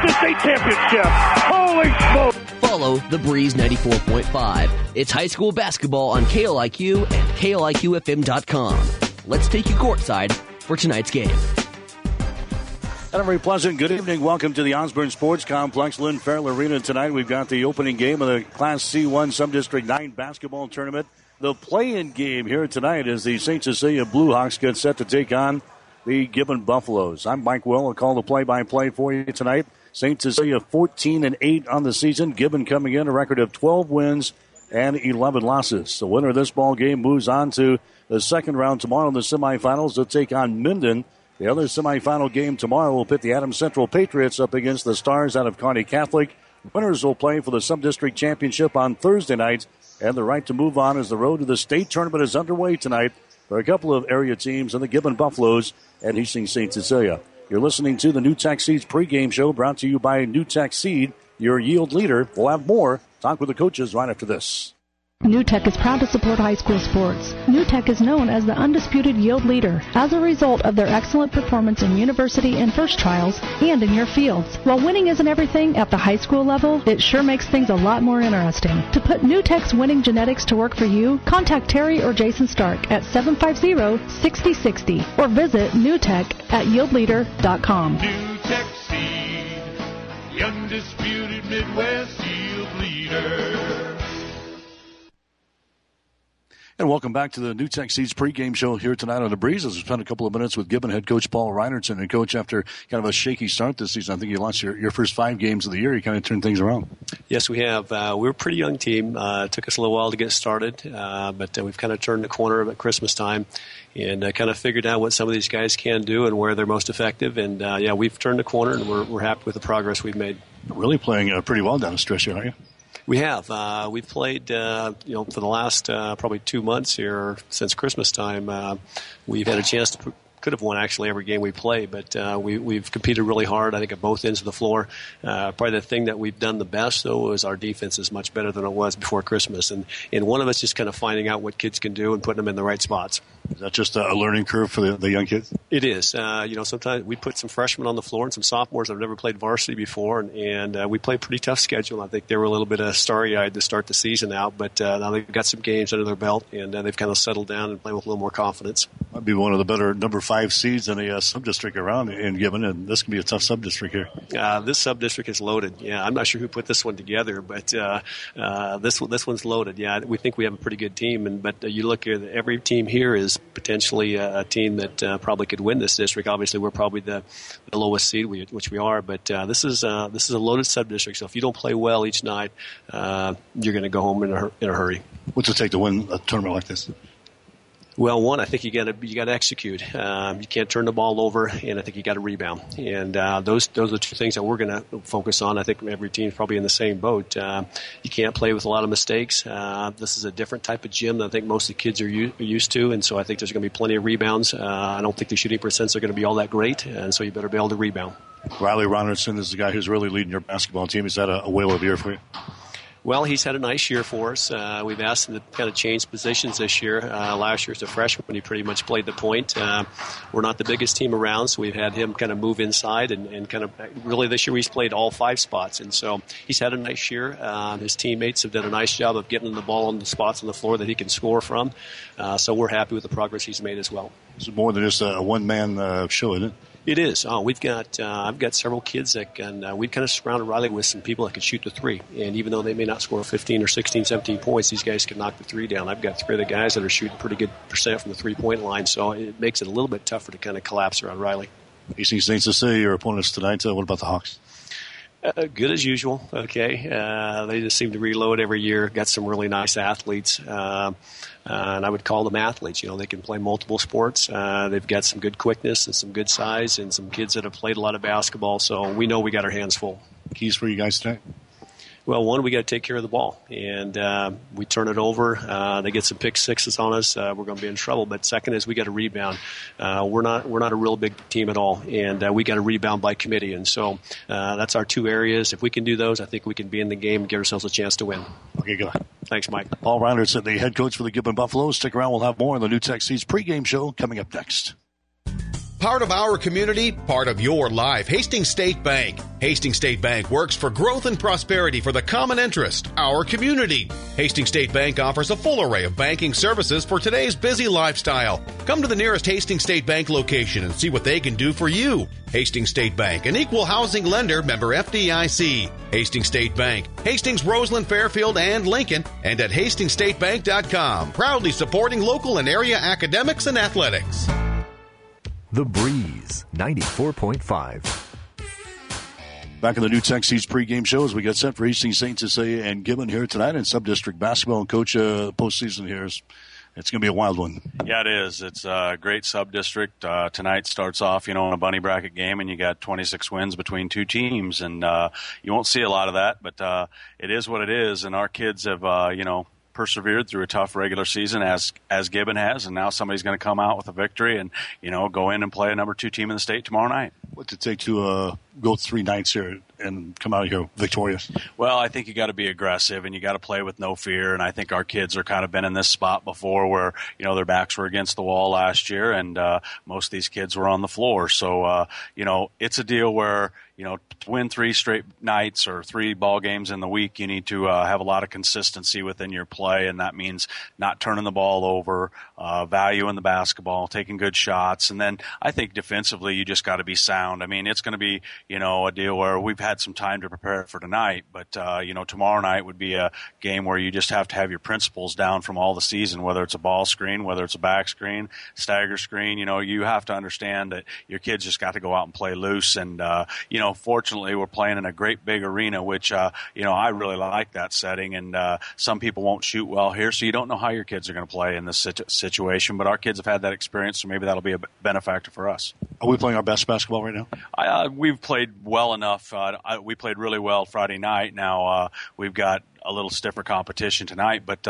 the state championship. Holy smoke! Follow The Breeze 94.5. It's high school basketball on KLIQ and KLIQFM.com. Let's take you courtside for tonight's game. And a very pleasant good evening. Welcome to the Osborne Sports Complex, Lynn Farrell Arena. Tonight we've got the opening game of the Class C1 Subdistrict 9 basketball tournament. The play-in game here tonight as the St. Cecilia Blue Hawks get set to take on the Gibbon Buffaloes. I'm Mike Will. I'll call the play-by-play for you tonight. St. Cecilia 14-8 on the season. Gibbon coming in a record of 12 wins and 11 losses. The winner of this ball game moves on to the second round tomorrow in the semifinals. They'll take on Minden. The other semifinal game tomorrow will pit the Adams Central Patriots up against the Stars out of Kearney Catholic. Winners will play for the Subdistrict Championship on Thursday night. And the right to move on as the road to the state tournament is underway tonight for a couple of area teams in the Gibbon Buffaloes and Hastings St. Cecilia. You're listening to the NewTek Seeds pregame show brought to you by NewTek Seed, your yield leader. We'll have more. Talk with the coaches right after this. NewTek is proud to support high school sports. NewTek is known as the undisputed yield leader as a result of their excellent performance in university and first trials and in your fields. While winning isn't everything at the high school level, it sure makes things a lot more interesting. To put NewTek's winning genetics to work for you, contact Terry or Jason Stark at 750-6060 or visit NewTek at yieldleader.com. NewTek Seed, the undisputed Midwest yield leader. And welcome back to the NewTek Seeds pregame show here tonight on The Breeze. As we spent a couple of minutes with Gibbon head coach Paul Reinertsen. And, Coach, after kind of a shaky start this season, I think you lost your first 5 games of the year. You kind of turned things around. Yes, we have. We're a pretty young team. It took us a little while to get started, but we've kind of turned the corner at Christmas time and kind of figured out what some of these guys can do and where they're most effective. And, we've turned the corner, and we're happy with the progress we've made. Really playing pretty well down the stretch here, aren't you? We have. We've played, for the last probably 2 months here since Christmas time. We've had a chance to could have won actually every game we played, but we've competed really hard, I think, at both ends of the floor. Probably the thing that we've done the best, though, is our defense is much better than it was before Christmas. And one of us just kind of finding out what kids can do and putting them in the right spots. Is that just a learning curve for the young kids? It is. Sometimes we put some freshmen on the floor and some sophomores that have never played varsity before, and we play a pretty tough schedule. I think they were a little bit starry-eyed to start the season out, but now they've got some games under their belt, and they've kind of settled down and playing with a little more confidence. Might be one of the better number 5 seeds in a sub-district around in Gibbon, and this can be a tough sub-district here. This sub-district is loaded. Yeah, I'm not sure who put this one together, but this one's loaded. Yeah, we think we have a pretty good team, but you look at every team here is potentially a team that probably could win this district. Obviously, we're probably the lowest seed, which we are, but this is a loaded sub-district. So if you don't play well each night, you're going to go home in a hurry. What's it take to win a tournament like this? Well, one, I think you got to execute. You can't turn the ball over, and I think you got to rebound. And those are the two things that we're going to focus on. I think every team's probably in the same boat. You can't play with a lot of mistakes. This is a different type of gym than I think most of the kids are used to, and so I think there's going to be plenty of rebounds. I don't think the shooting percents are going to be all that great, and so you better be able to rebound. Riley Reinertsen is the guy who's really leading your basketball team. Is that a whale of a year for you? Well, he's had a nice year for us. We've asked him to kind of change positions this year. Last year as a freshman, he pretty much played the point. We're not the biggest team around, so we've had him kind of move inside and kind of really this year he's played all 5 spots. And so he's had a nice year. His teammates have done a nice job of getting the ball on the spots on the floor that he can score from. So we're happy with the progress he's made as well. It's more than just a one-man show, isn't it? It is. We've got. I've got several kids that can. We kind of surrounded Riley with some people that can shoot the 3, and even though they may not score 15 or 16, 17 points, these guys can knock the 3 down. I've got 3 of the guys that are shooting pretty good percent from the 3-point line, so it makes it a little bit tougher to kind of collapse around Riley. Hastings St. Cecilia, your opponents tonight. What about the Hawks? Good as usual. Okay, they just seem to reload every year. Got some really nice athletes. And I would call them athletes. They can play multiple sports. They've got some good quickness and some good size and some kids that have played a lot of basketball. So we know we got our hands full. Keys for you guys tonight? Well, one, we got to take care of the ball, and we turn it over. They get some pick sixes on us. We're going to be in trouble. But second is we got to rebound. We're not a real big team at all, and we got to rebound by committee. And so that's our 2 areas. If we can do those, I think we can be in the game and give ourselves a chance to win. Okay, good. Thanks, Mike. Paul Reinertsen, the head coach for the Gibbon Buffaloes. Stick around. We'll have more on the NewTek Seeds pregame show coming up next. Part of our community, part of your life. Hastings State Bank. Hastings State Bank works for growth and prosperity for the common interest, our community. Hastings State Bank offers a full array of banking services for today's busy lifestyle. Come to the nearest Hastings State Bank location and see what they can do for you. Hastings State Bank, an equal housing lender, member FDIC. Hastings State Bank, Hastings, Roseland, Fairfield, and Lincoln, and at HastingsStateBank.com. Proudly supporting local and area academics and athletics. The Breeze, 94.5. Back in the New Tech Seeds pregame show as we get set for Hastings St. Cecilia and Gibbon here tonight in Sub-District basketball. And Coach, postseason here it's going to be a wild one. Yeah, it is. It's a great sub-district. Tonight starts off, in a bunny bracket game, and you got 26 wins between two teams. And you won't see a lot of that, but it is what it is. And our kids have, persevered through a tough regular season as Gibbon has, and now somebody's going to come out with a victory and, go in and play a number 2 team in the state tomorrow night. What's it take to go 3 nights here and come out here victorious? Well, I think you got to be aggressive and you got to play with no fear. And I think our kids are kind of been in this spot before where, their backs were against the wall last year and most of these kids were on the floor. So, it's a deal where, to win 3 straight nights or 3 ball games in the week, you need to have a lot of consistency within your play. And that means not turning the ball over, value in the basketball, taking good shots. And then I think defensively, you just got to be sound. I mean, it's going to be, a deal where we've had some time to prepare for tonight, but, tomorrow night would be a game where you just have to have your principles down from all the season, whether it's a ball screen, whether it's a back screen, stagger screen, you have to understand that your kids just got to go out and play loose. And, fortunately we're playing in a great big arena, which, I really like that setting. And, some people won't shoot well here, so you don't know how your kids are going to play in this situation, but our kids have had that experience, so maybe that'll be a benefactor for us. Are we playing our best basketball right now? We've played well enough. We played really well Friday night. Now we've got a little stiffer competition tonight, but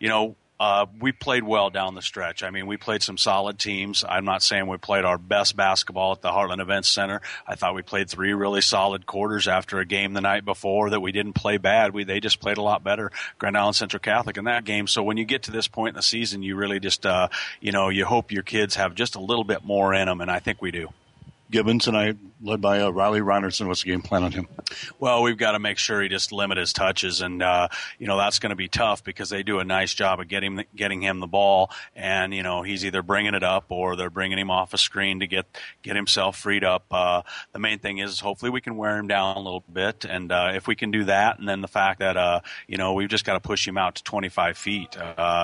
we played well down the stretch. I mean, we played some solid teams. I'm not saying we played our best basketball at the Heartland Events Center. I thought we played 3 really solid quarters after a game the night before that we didn't play bad. They just played a lot better, Grand Island Central Catholic, in that game. So when you get to this point in the season, you really just, you hope your kids have just a little bit more in them, and I think we do. Gibbon tonight, led by Riley Reinerson. What's the game plan on him? Well, we've got to make sure he just limit his touches, and that's going to be tough because they do a nice job of getting him the ball, and he's either bringing it up or they're bringing him off a screen to get himself freed up. The main thing is hopefully we can wear him down a little bit, and if we can do that, and then the fact that we've just got to push him out to 25 feet.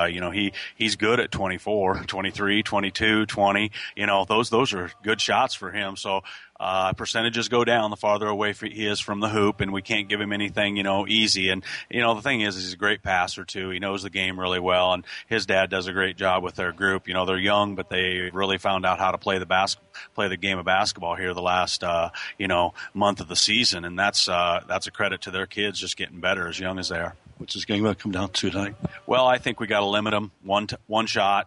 He's good at 24, 23, 22, 20. Those are good shots for him. So percentages go down the farther away he is from the hoop, and we can't give him anything, easy. And, the thing is he's a great passer, too. He knows the game really well, and his dad does a great job with their group. They're young, but they really found out how to play the game of basketball here the last, month of the season, and that's a credit to their kids just getting better as young as they are. What's this game going to come down to tonight? Well, I think we got to limit them one shot.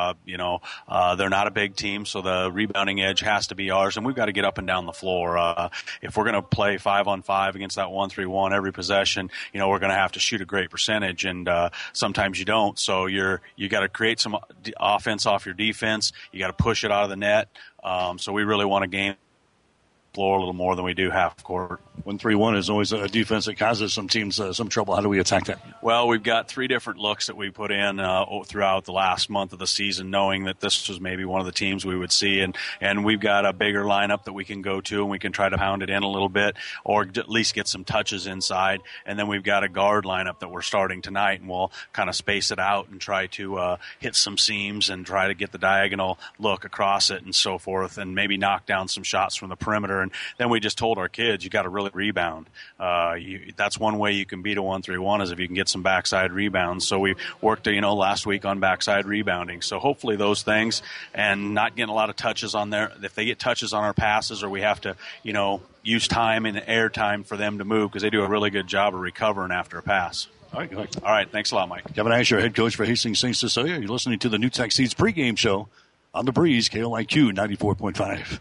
They're not a big team, so the rebounding edge has to be ours, and we've got to get up and down the floor. If we're going to play 5-on-5 against that 1-3-1 every possession, we're going to have to shoot a great percentage, and sometimes you don't. So you got to create some offense off your defense. You got to push it out of the net. So we really want to game floor a little more than we do half court. 1-3-1 is always a defense that causes some teams some trouble. How do we attack that? Well, we've got 3 different looks that we put in throughout the last month of the season, knowing that this was maybe one of the teams we would see. And we've got a bigger lineup that we can go to, and we can try to pound it in a little bit or at least get some touches inside. And then we've got a guard lineup that we're starting tonight, and we'll kind of space it out and try to hit some seams and try to get the diagonal look across it and so forth, and maybe knock down some shots from the perimeter. And then we just told our kids, you got to really rebound. That's one way you can beat a 1-3-1 is if you can get some backside rebounds. So we worked, last week on backside rebounding. So hopefully those things, and not getting a lot of touches on there. If they get touches on our passes, or we have to, use time and air time for them to move, because they do a really good job of recovering after a pass. All right, good. All right, thanks a lot, Mike. Kevin Asher, head coach for Hastings St. Cecilia. You're listening to the New Tech Seeds pregame show on The Breeze, KLIQ 94.5.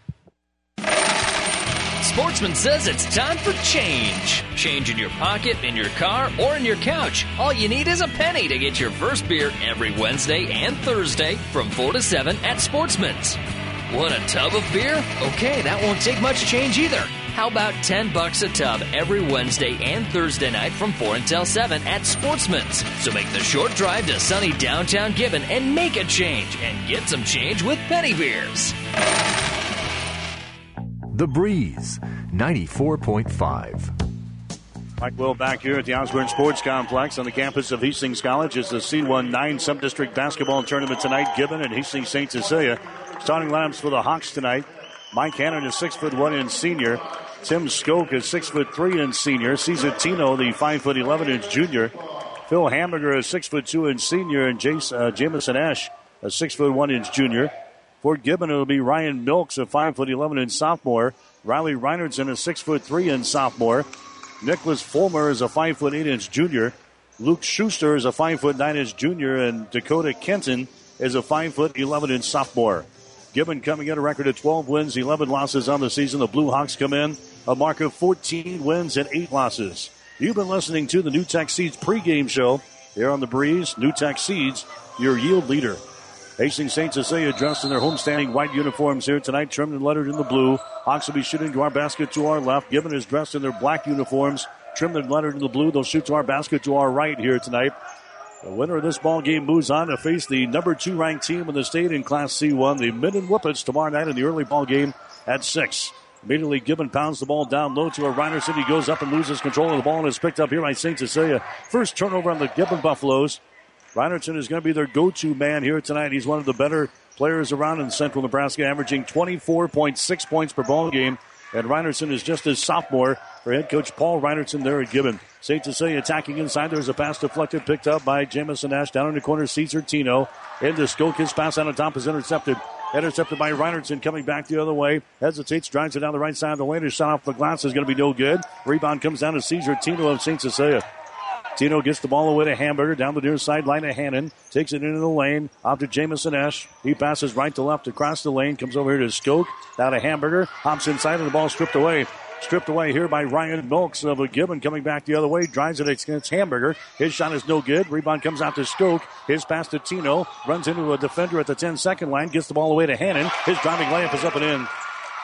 Sportsman says it's time for change. Change in your pocket, in your car, or in your couch. All you need is a penny to get your first beer every Wednesday and Thursday from 4 to 7 at Sportsman's. Want a tub of beer? Okay, that won't take much change either. How about $10 a tub every Wednesday and Thursday night from 4 until 7 at Sportsman's? So make the short drive to sunny downtown Gibbon and make a change and get some change with Penny Beers. The Breeze, 94.5. Mike Will back here at the Osborne Sports Complex on the campus of Hastings College. It's the C19 Sub-District Basketball Tournament tonight. Gibbon and Hastings St. Cecilia. Starting lineups for the Hawks tonight. Mike Hannon is 6'1" and senior. Tim Skoke is 6'3" and senior. Cesar Tino, the 5'11" junior. Phil Hamburger is 6'2" and senior. And Jamison Ash, a 6'1" junior. For Gibbon, it'll be Ryan Milks, a 5'11" and sophomore. Riley Reinertson, a 6'3" and sophomore. Nicholas Fulmer is a 5'8" junior. Luke Schuster is a 5'9" junior. And Dakota Kenton is a 5'11" sophomore. Gibbon coming in a record of 12 wins, 11 losses on the season. The Blue Hawks come in a mark of 14 wins and 8 losses. You've been listening to the NewTek Seeds pregame show here on The Breeze. NewTek Seeds, your yield leader. Hastings St. Cecilia dressed in their homestanding white uniforms here tonight, trimmed and lettered in the blue. Hawks will be shooting to our basket to our left. Gibbon is dressed in their black uniforms, trimmed and lettered in the blue. They'll shoot to our basket to our right here tonight. The winner of this ball game moves on to face the number 2 ranked team in the state in Class C1, the Minden Whippets, tomorrow night in the early ball game at 6. Immediately, Gibbon pounds the ball down low to a Reinertson. He goes up and loses control of the ball and is picked up here by St. Cecilia. First turnover on the Gibbon Buffaloes. Reinertson is going to be their go-to man here tonight. He's one of the better players around in Central Nebraska, averaging 24.6 points per ball game. And Reinertson is just his sophomore for head coach Paul Reinertson there at Gibbon. St. Cecilia attacking inside. There's a pass deflected, picked up by Jamison Ash down in the corner. Cesar Tino into Skoke. His pass on the top is intercepted. Intercepted by Reinertson coming back the other way. Hesitates, drives it down the right side of the lane. His shot off the glass is going to be no good. Rebound comes down to Cesar Tino of St. Cecilia. Tino gets the ball away to Hamburger, down the near sideline to Hannon. Takes it into the lane, off to Jamison Ash. He passes right to left across the lane, comes over here to Skoke, down to Hamburger. Hops inside and the ball stripped away. Stripped away here by Ryan Milks of Gibbon, coming back the other way. Drives it against Hamburger. His shot is no good. Rebound comes out to Skoke. His pass to Tino. Runs into a defender at the 10-second line. Gets the ball away to Hannon. His driving layup is up and in.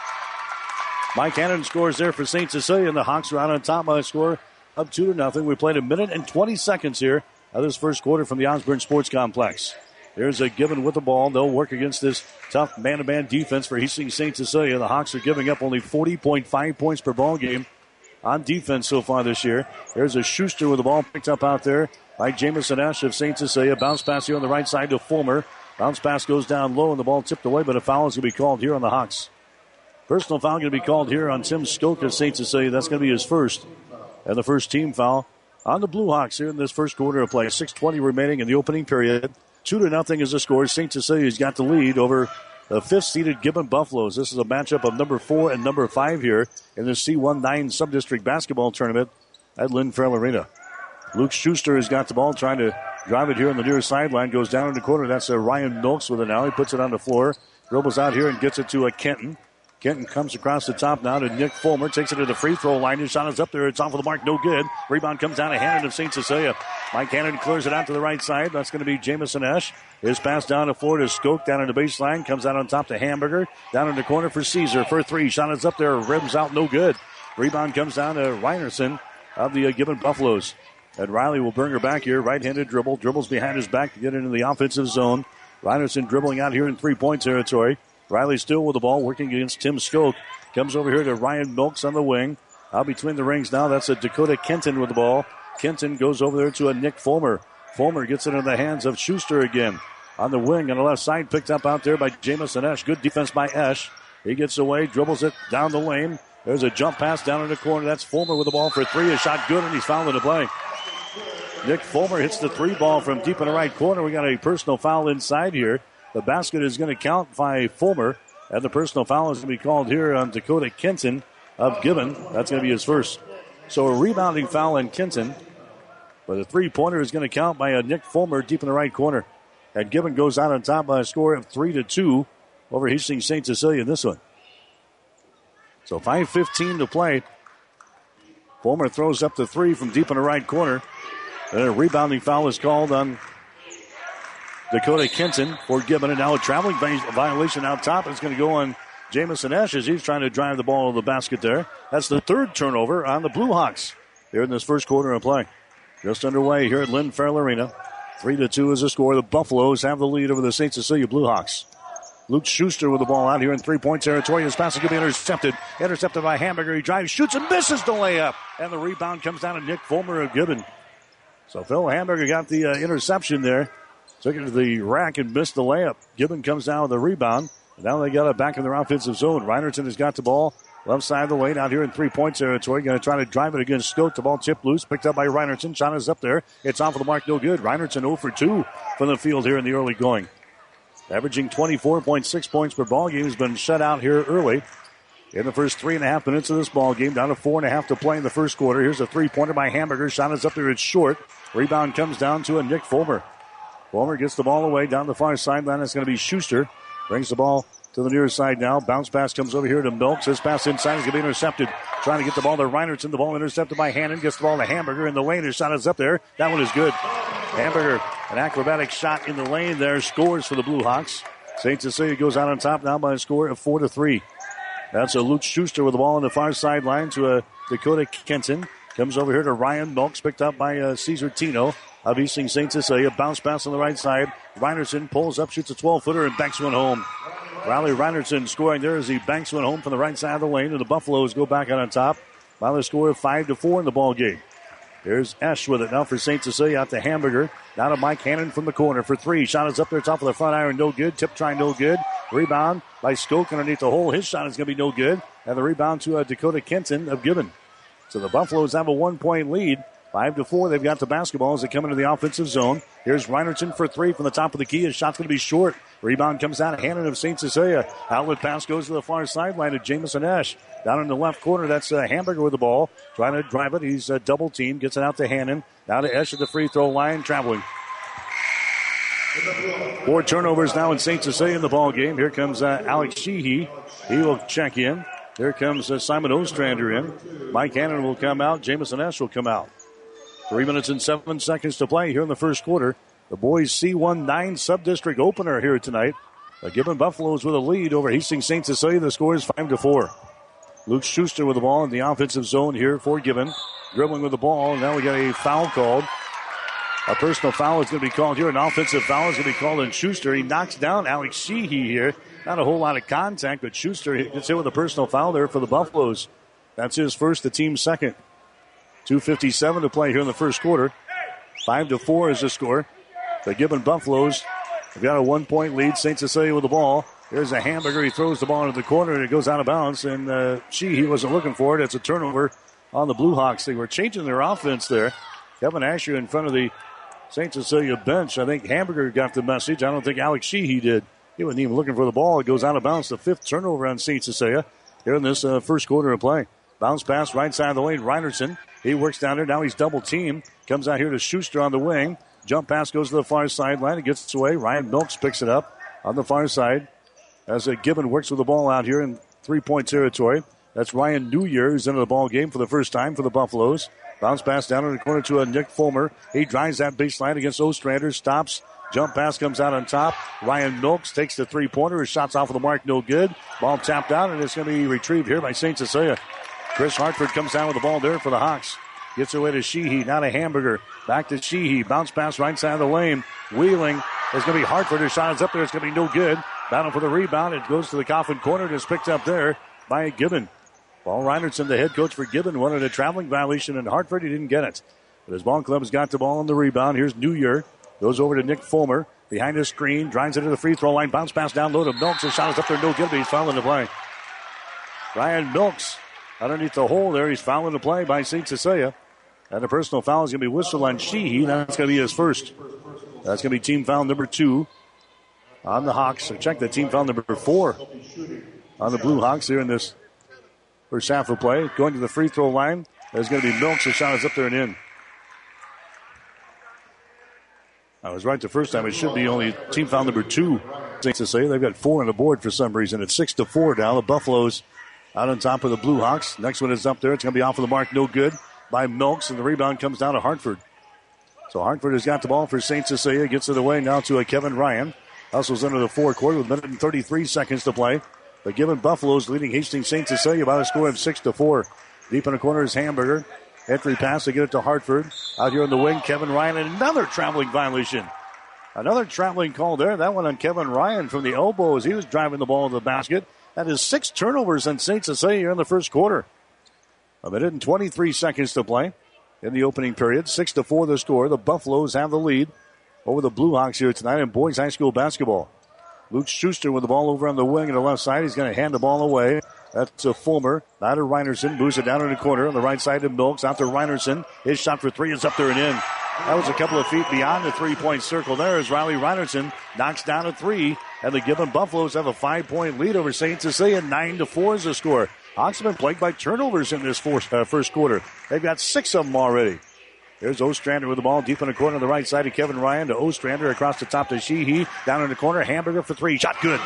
Mike Hannon scores there for St. Cecilia, and the Hawks are out on top by a score of 2-0. We played a minute and 20 seconds here of this first quarter from the Osborne Sports Complex. There's a Gibbon with the ball. They'll work against this tough man-to-man defense for Hastings St. Cecilia. The Hawks are giving up only 40.5 points per ball game on defense so far this year. There's a Schuster with the ball picked up out there by Jamison Ash of St. Cecilia. Bounce pass here on the right side to Fulmer. Bounce pass goes down low and the ball tipped away, but a foul is going to be called here on the Hawks. Personal foul going to be called here on Tim Skoke of St. Cecilia. That's going to be his first. And the first team foul on the Blue Hawks here in this first quarter of play. 6:20 remaining in the opening period. 2-0 is the score. St. Cecilia's got the lead over the 5th-seeded Gibbon Buffaloes. This is a matchup of number 4 and number 5 here in the C19 Sub-District Basketball Tournament at Lynn Farrell Arena. Luke Schuster has got the ball, trying to drive it here on the near sideline. Goes down in the corner. That's Ryan Milks with it now. He puts it on the floor. Dribbles out here and gets it to Kenton. Kenton comes across the top now to Nick Fulmer. Takes it to the free throw line. His shot is up there. It's off of the mark. No good. Rebound comes down to Hannon of St. Cecilia. Mike Hannon clears it out to the right side. That's going to be Jamison Ash. His pass down to Florida Skoke. Down in the baseline. Comes out on top to Hamburger. Down in the corner for Caesar for 3. Shot is up there. Rims out. No good. Rebound comes down to Reinertson of the Gibbon Buffaloes. And Riley will bring her back here. Right-handed dribble. Dribbles behind his back to get into the offensive zone. Reinertson dribbling out here in three-point territory. Riley still with the ball, working against Tim Skoke. Comes over here to Ryan Milks on the wing. Out between the rings now. That's a Dakota Kenton with the ball. Kenton goes over there to a Nick Fulmer. Fulmer gets it in the hands of Schuster again. On the wing on the left side, picked up out there by Jamison Ash. Good defense by Ash. He gets away, dribbles it down the lane. There's a jump pass down in the corner. That's Fulmer with the ball for 3. A shot good, and he's fouled in the play. Nick Fulmer hits the 3 ball from deep in the right corner. We got a personal foul inside here. The basket is going to count by Fulmer, and the personal foul is going to be called here on Dakota Kenton of Gibbon. That's going to be his first. So a rebounding foul on Kenton, but the 3-pointer is going to count by Nick Fulmer deep in the right corner. And Gibbon goes out on top by a score of 3-2 over Hastings St. Cecilia in this one. So 5:15 to play. Fulmer throws up the 3 from deep in the right corner. And a rebounding foul is called on Dakota Kenton for Gibbon. And now a traveling violation out top. It's going to go on Jamison Esch as he's trying to drive the ball to the basket there. That's the third turnover on the Blue Hawks here in this first quarter of play. Just underway here at Lynn Farrell Arena. 3-2 is the score. The Buffaloes have the lead over the St. Cecilia Blue Hawks. Luke Schuster with the ball out here in three-point territory. His pass is going to be intercepted. Intercepted by Hamburger. He drives, shoots, and misses the layup. And the rebound comes down to Nick Fulmer of Gibbon. So Phil Hamburger got the interception there. Took it to the rack and missed the layup. Gibbon comes down with the rebound. And now they got it back in their offensive zone. Reinertson has got the ball left side of the lane out here in three-point territory. Going to try to drive it against Stoke. The ball tipped loose. Picked up by Reinertson. Shot is up there. It's off of the mark. No good. Reinertson 0 for 2 from the field here in the early going. Averaging 24.6 points per ball game. Has been shut out here early in the first 3.5 minutes of this ball game. Down to 4.5 to play in the first quarter. Here's a three-pointer by Hamburger. Shot is up there. It's short. Rebound comes down to a Nick Fulmer. Fulmer gets the ball away down the far sideline. It's going to be Schuster. Brings the ball to the near side now. Bounce pass comes over here to Milks. His pass inside is going to be intercepted. Trying to get the ball to Reinertson. The ball intercepted by Hannon. Gets the ball to Hamburger in the lane. His shot is up there. That one is good. Hamburger, an acrobatic shot in the lane there. Scores for the Blue Hawks. St. Cecilia goes out on top now by a score of 4-3. That's a Luke Schuster with the ball on the far sideline to a Dakota Kenton. Comes over here to Ryan Milks. Picked up by Cesar Tino of Easting St. Cecilia. Bounce pass on the right side. Reinertson pulls up, shoots a 12-footer, and banks one home. Riley Reinertson scoring there as he banks one home from the right side of the lane, and the Buffaloes go back out on top by the score of 5-4 in the ball game. Here's Esch with it now for St. Cecilia out to Hamburger. Now to Mike Hannon from the corner for three. Shot is up there, top of the front iron, no good. Tip try, no good. Rebound by Stoke underneath the hole. His shot is going to be no good. And the rebound to Dakota Kenton of Gibbon. So the Buffaloes have a 1-point lead. 5-4. They've got the basketball as they come into the offensive zone. Here's Reinertson for three from the top of the key. His shot's going to be short. Rebound comes out of Hannon of St. Cecilia. Outlet pass goes to the far sideline to Jamison Esch. Down in the left corner, that's Hamburger with the ball. Trying to drive it. He's double teamed. Gets it out to Hannon. Now to Esch at the free throw line, traveling. 4 turnovers now in St. Cecilia in the ball game. Here comes Alex Sheehy. He will check in. Here comes Simon Ostrander in. Mike Hannon will come out. Jamison Esch will come out. 3 minutes and 7 seconds to play here in the first quarter. The boys C1 9 sub-district opener here tonight. The Gibbon Buffaloes with a lead over Hastings St. Cecilia. The score is 5-4. Luke Schuster with the ball in the offensive zone here for Gibbon. Dribbling with the ball. Now we got a foul called. A personal foul is going to be called here. An offensive foul is going to be called on Schuster. He knocks down Alex Sheehy here. Not a whole lot of contact, but Schuster gets hit with a personal foul there for the Buffaloes. That's his first, the team's second. 2:57 to play here in the first quarter. 5-4 is the score. The Gibbon Buffaloes have got a 1-point lead. St. Cecilia with the ball. Here's a Hamburger. He throws the ball into the corner and it goes out of bounds. And he wasn't looking for it. It's a turnover on the Blue Hawks. They were changing their offense there. Kevin Asher in front of the St. Cecilia bench. I think Hamburger got the message. I don't think Alex Sheehy did. He wasn't even looking for the ball. It goes out of bounds. The 5th turnover on St. Cecilia here in this first quarter of play. Bounce pass right side of the lane. Reinertson. He works down there. Now he's double teamed. Comes out here to Schuster on the wing. Jump pass goes to the far sideline. It gets away. Ryan Milks picks it up on the far side. As Gibbon works with the ball out here in 3-point territory. That's Ryan Newyear who's into the ball game for the first time for the Buffaloes. Bounce pass down in the corner to Nick Fulmer. He drives that baseline against Ostrander. Stops. Jump pass comes out on top. Ryan Milks takes the three-pointer. His shot's off of the mark. No good. Ball tapped out, and it's going to be retrieved here by St. Cecilia. Chris Hartford comes down with the ball there for the Hawks. Gets away to Sheehy. Now to Hamburger. Back to Sheehy. Bounce pass right side of the lane. Wheeling. It's going to be Hartford. His shot is up there. It's going to be no good. Battle for the rebound. It goes to the Coffin corner. It's picked up there by Gibbon. Paul Reinertson, the head coach for Gibbon, wanted a traveling violation in Hartford. He didn't get it. But his ball club's got the ball on the rebound. Here's Newyear. Goes over to Nick Fulmer. Behind the screen. Drives it to the free throw line. Bounce pass down low to Milks. His shot is up there. No good, but he's fouling the play. Ryan Milks underneath the hole there. He's fouling the play by St. Cecilia. And the personal foul is going to be whistled on Sheehy. That's going to be his first. That's going to be team foul number 2 on the Hawks. So check that team foul number 4 on the Blue Hawks here in this first half of play. Going to the free throw line. There's going to be Milks. The shot is up there and in. I was right the first time. It should be only team foul number 2. St. Cecilia. They've got 4 on the board for some reason. It's 6-4 now. The Buffaloes out on top of the Blue Hawks. Next one is up there. It's going to be off of the mark. No good by Milks. And the rebound comes down to Hartford. So Hartford has got the ball for St. Cecilia. Gets it away now to a Kevin Ryan. Hustles into the forecourt with 1 minute and 33 seconds to play. The Gibbon Buffaloes leading Hastings St. Cecilia by a score of 6-4. Deep in the corner is Hamburger. Entry pass to get it to Hartford. Out here on the wing, Kevin Ryan, and another traveling violation. Another traveling call there. That one on Kevin Ryan from the elbow as he was driving the ball to the basket. That is 6 turnovers on St. Cecilia in the first quarter. 1 minute and 23 seconds to play in the opening period. 6-4 the score. The Buffaloes have the lead over the Blue Hawks here tonight in boys high school basketball. Luke Schuster with the ball over on the wing on the left side. He's going to hand the ball away. That's to Fulmer. Now to Reinerson. Moves it down in the corner on the right side to Milks. Out to Reinerson. His shot for 3 is up there and in. That was a couple of feet beyond the 3-point circle there as Riley Reinerson knocks down a 3. And the Gibbon Buffaloes have a 5-point lead over St. Cecilia. 9-4 is the score. Hawks have been plagued by turnovers in this first quarter. They've got 6 of them already. Here's Ostrander with the ball deep in the corner on the right side of Kevin Ryan to Ostrander across the top to Sheehy. Down in the corner, Hamburger for 3. Shot good.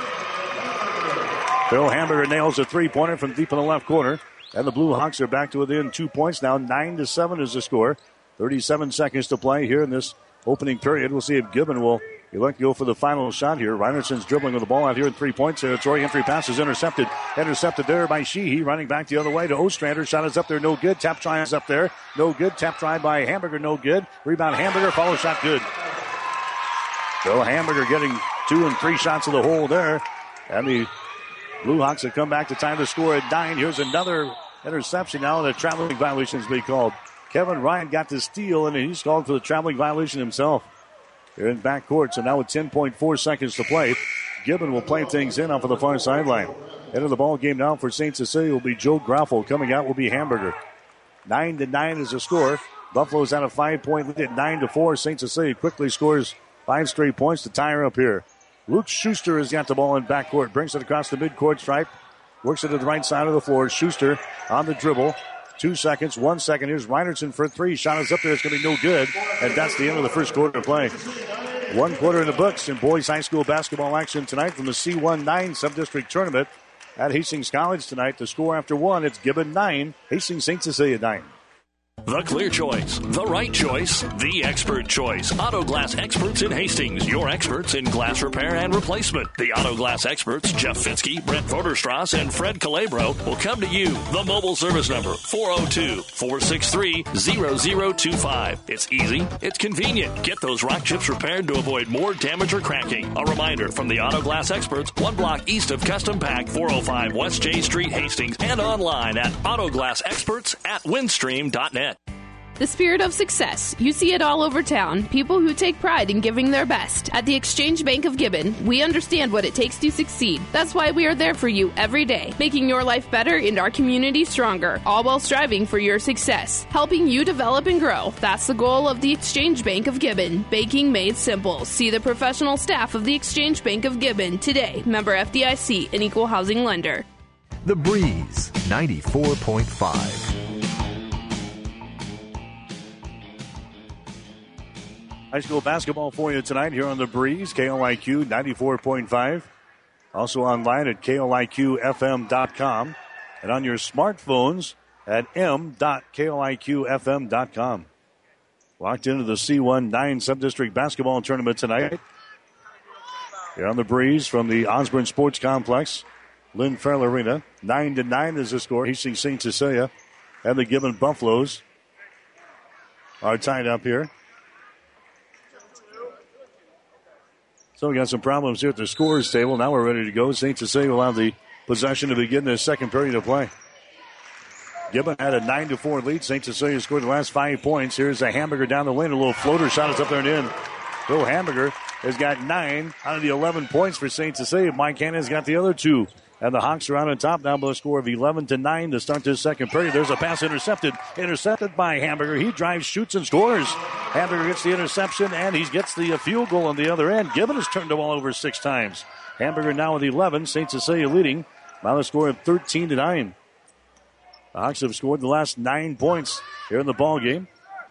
Phil Hamburger nails a 3-pointer from deep in the left corner. And the Blue Hawks are back to within 2 points now. 9-7 is the score. 37 seconds to play here in this opening period. We'll see if Gibbon will elect to go for the final shot here. Reinerson's dribbling with the ball out here in 3-point territory. Entry pass is intercepted. Intercepted there by Sheehy. Running back the other way to Ostrander. Shot is up there, no good. Tap try is up there, no good. Tap try by Hamburger, no good. Rebound Hamburger, follow shot good. So Hamburger getting 2 and 3 shots of the hole there. And the Blue Hawks have come back to tie the score at 9. Here's another interception now, and a traveling violation is being called. Kevin Ryan got the steal, and he's called for the traveling violation himself. They're in backcourt, so now with 10.4 seconds to play, Gibbon will play things in off of the far sideline. Into the ball game now for St. Cecilia will be Joe Groffel. Coming out will be Hamburger. 9-9 is the score. Buffalo's at a 5-point lead at 9-4. St. Cecilia quickly scores 5 straight points to tie her up here. Luke Schuster has got the ball in backcourt. Brings it across the midcourt stripe. Works it to the right side of the floor. Schuster on the dribble. 2 seconds, 1 second. Here's Reinerson for 3. Shot is up there. It's going to be no good. And that's the end of the first quarter of play. 1 quarter in the books in boys high school basketball action tonight from the C19 Sub-District Tournament at Hastings College tonight. The score after 1, it's Gibbon 9, Hastings St. Cecilia 9. The clear choice, the right choice, the expert choice. Auto Glass Experts in Hastings, your experts in glass repair and replacement. The Auto Glass Experts, Jeff Fitzke, Brent Voderstrass, and Fred Calabro will come to you. The mobile service number, 402-463-0025. It's easy, it's convenient. Get those rock chips repaired to avoid more damage or cracking. A reminder from the Auto Glass Experts, 1 block east of Custom Pack, 405 West J Street, Hastings, and online at autoglassexperts@windstream.net. The spirit of success. You see it all over town. People who take pride in giving their best. At the Exchange Bank of Gibbon, we understand what it takes to succeed. That's why we are there for you every day, making your life better and our community stronger, all while striving for your success. Helping you develop and grow. That's the goal of the Exchange Bank of Gibbon. Banking made simple. See the professional staff of the Exchange Bank of Gibbon today. Member FDIC, an equal housing lender. The Breeze, 94.5. High school basketball for you tonight here on The Breeze, KLIQ 94.5. Also online at KLIQFM.com and on your smartphones at m.kliqfm.com. Locked into the C19 Sub-District Basketball Tournament tonight. Here on The Breeze from the Osborne Sports Complex, Lynn Farrell Arena. 9-9 is the score. Hastings St. Cecilia and the Gibbon Buffaloes are tied up here. So we got some problems here at the scorers table. Now we're ready to go. St. Cecilia will have the possession to begin the second period of play. Gibbon had a 9-4 lead. St. Cecilia scored the last 5 points. Here's a Hamburger down the lane. A little floater shot is up there and in. Bill Hamburger has got 9 out of the 11 points for St. Cecilia. Mike Hannon's got the other 2. And the Hawks are out on top now by a score of 11-9 to start this second period. There's a pass intercepted by Hamburger. He drives, shoots, and scores. Hamburger gets the interception, and he gets the field goal on the other end. Gibbon has turned the ball over 6 times. Hamburger now with 11. St. Cecilia leading by a score of 13-9. The Hawks have scored the last 9 points here in the ball game.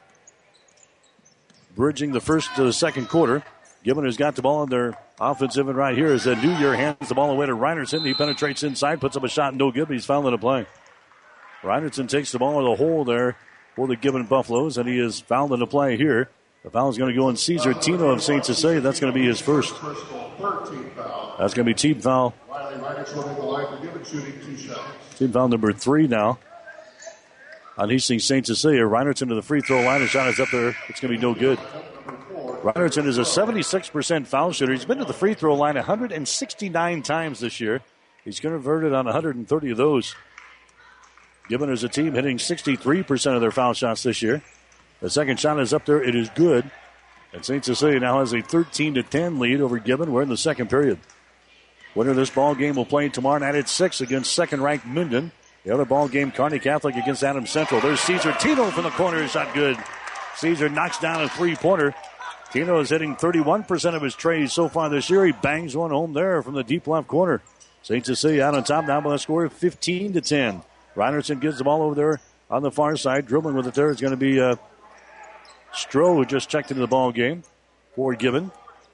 Bridging the first to the second quarter. Gibbon has got the ball in their offensive end right here as New Year hands the ball away to Reinerson. He penetrates inside, puts up a shot, no good, but he's fouling a play. Reinerson takes the ball in the hole there for the Gibbon Buffaloes, and he is fouled in the play here. The foul is going to go on Caesar Tino of St. Cecilia. That's going to be his first. That's going to be team foul. Team foul number 3 now on Hastings St. Cecilia. Reinertson to the free throw line. His shot is up there. It's going to be no good. Reinertson is a 76% foul shooter. He's been to the free throw line 169 times this year. He's converted on 130 of those. Gibbon is a team hitting 63% of their foul shots this year. The second shot is up there. It is good. And St. Cecilia now has a 13-10 lead over Gibbon. We're in the second period. Winner of this ball game will play tomorrow night at 6 against second-ranked Minden. The other ball game, Kearney Catholic against Adams Central. There's Caesar Tino from the corner. Is not good. Caesar knocks down a three-pointer. Tino is hitting 31% of his trays so far this year. He bangs one home there from the deep left corner. St. Cecilia out on top now by the score of 15-10. Reinertson gives the ball over there on the far side. Dribbling with it there is going to be Stroh, who just checked into the ball game for Gibbon.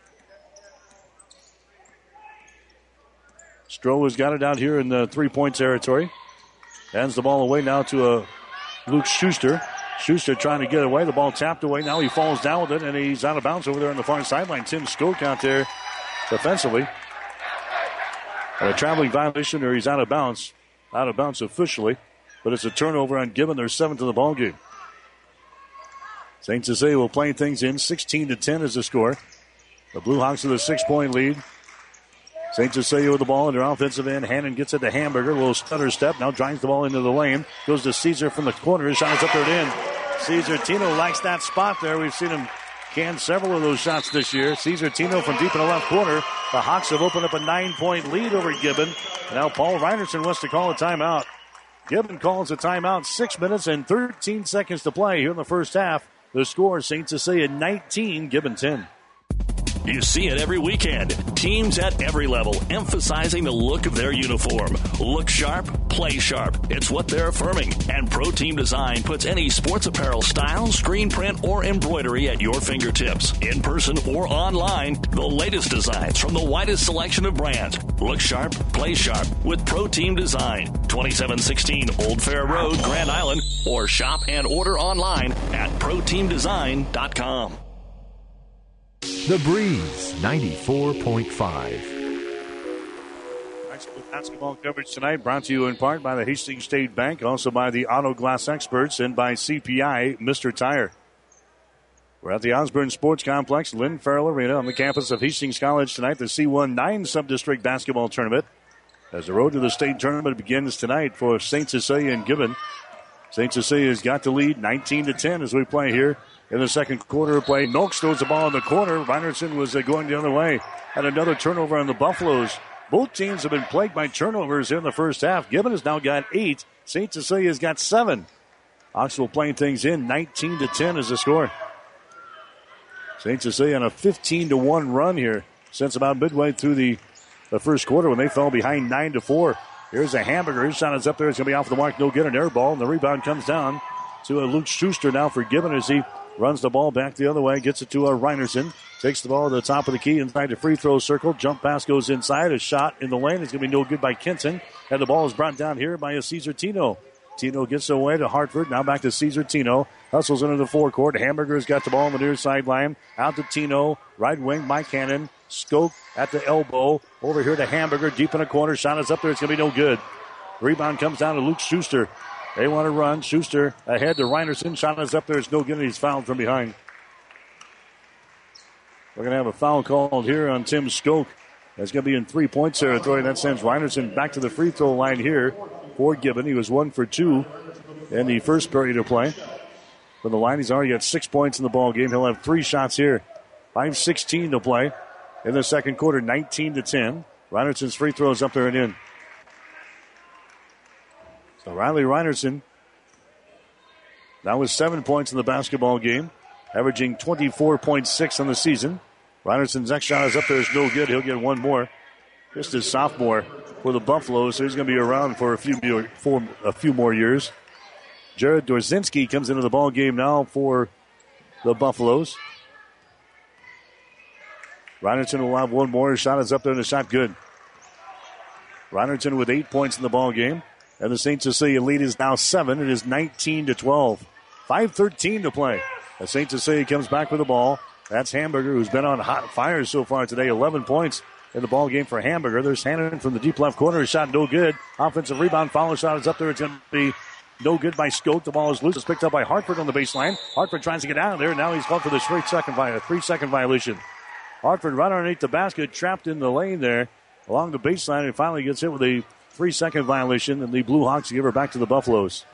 Stroh has got it out here in the three-point territory. Hands the ball away now to Luke Schuster. Schuster trying to get away. The ball tapped away. Now he falls down with it, and he's out of bounds over there on the far sideline. Tim Skoke out there defensively. And a traveling violation, or he's out of bounds. Out of bounds officially. But it's a turnover on Gibbon. They're 7th in the ball game. St. Cecilia will play things in. 16-10 is the score. The Blue Hawks with a 6-point lead. St. Cecilia with the ball in their offensive end. Hannon gets it to Hamburger. Little stutter step. Now drives the ball into the lane. Goes to Caesar from the corner. His shot is up there and in. Caesar Tino likes that spot there. We've seen him can several of those shots this year. Caesar Tino from deep in the left corner. The Hawks have opened up a 9-point lead over Gibbon. And now Paul Reinertson wants to call a timeout. Gibbon calls a timeout. 6 minutes and 13 seconds to play here in the first half. The score, St. Cecilia 19, Gibbon 10. You see it every weekend. Teams at every level emphasizing the look of their uniform. Look sharp, play sharp. It's what they're affirming. And Pro Team Design puts any sports apparel style, screen print, or embroidery at your fingertips. In person or online, the latest designs from the widest selection of brands. Look sharp, play sharp with Pro Team Design. 2716 Old Fair Road, Grand Island, or shop and order online at ProTeamDesign.com. The Breeze 94.5. High school basketball coverage tonight brought to you in part by the Hastings State Bank, also by the Auto Glass Experts, and by CPI Mr. Tire. We're at the Osborne Sports Complex, Lynn Farrell Arena, on the campus of Hastings College tonight, the C1-9 Sub-District Basketball Tournament. As the road to the state tournament begins tonight for St. Cecilia and Gibbon. St. Cecilia's got the lead 19-10 as we play here. In the second quarter of play, Milks throws the ball in the corner. Reinertson was going the other way. And another turnover on the Buffaloes. Both teams have been plagued by turnovers in the first half. Gibbon has now got 8. St. Cecilia's got 7. Oxford playing things in. 19-10 is the score. St. Cecilia on a 15-1 run here since about midway through the first quarter when they fell behind 9-4. Here's a Hamburger. His shot is up there. It's going to be off the mark. No good. An air ball. And the rebound comes down to Luke Schuster now for Gibbon as he runs the ball back the other way, gets it to Reinertson. Takes the ball to the top of the key inside the free throw circle. Jump pass goes inside. A shot in the lane. It's going to be no good by Kenton. And the ball is brought down here by Caesar Tino. Tino gets away to Hartford. Now back to Caesar Tino. Hustles into the forecourt. Hamburger's got the ball on the near sideline. Out to Tino. Right wing, Mike Hannon. Skoke at the elbow. Over here to Hamburger. Deep in the corner. Shot is up there. It's going to be no good. Rebound comes down to Luke Schuster. They want to run. Schuster ahead to Reinertson. Shot is up there. It's no good. He's fouled from behind. We're going to have a foul called here on Tim Skoke. That's going to be in 3-point territory. That sends Reinertson back to the free throw line here for Gibbon. He was 1 for 2 in the first period of play. From the line, he's already got 6 points in the ball game. He'll have 3 shots here. 5:16 to play in the second quarter. 19-10. Reinertson's free throw is up there and in. So Riley Reinertson now with 7 points in the basketball game, averaging 24.6 on the season. Reinertson's next shot is up there. It's no good. He'll get one more. Just his sophomore for the Buffaloes, so he's going to be around for a few more years. Jared Dorzinski comes into the ball game now for the Buffaloes. Reinertson will have one more. His shot is up there, and the shot good. Reinertson with 8 points in the ball game. And the St. Cecilia lead is now 7. It is 19-12. 5:13 to play As St. Cecilia comes back with the ball. That's Hamburger, who's been on hot fire so far today. 11 points in the ball game for Hamburger. There's Hannon from the deep left corner. His shot no good. Offensive rebound. Follow shot is up there. It's going to be no good by Skoke. The ball is loose. It's picked up by Hartford on the baseline. Hartford tries to get out of there. Now he's called for the 3-second violation. Hartford right underneath the basket, trapped in the lane there along the baseline, and finally gets hit with a 3-second violation, and the Blue Hawks give her back to the Buffaloes.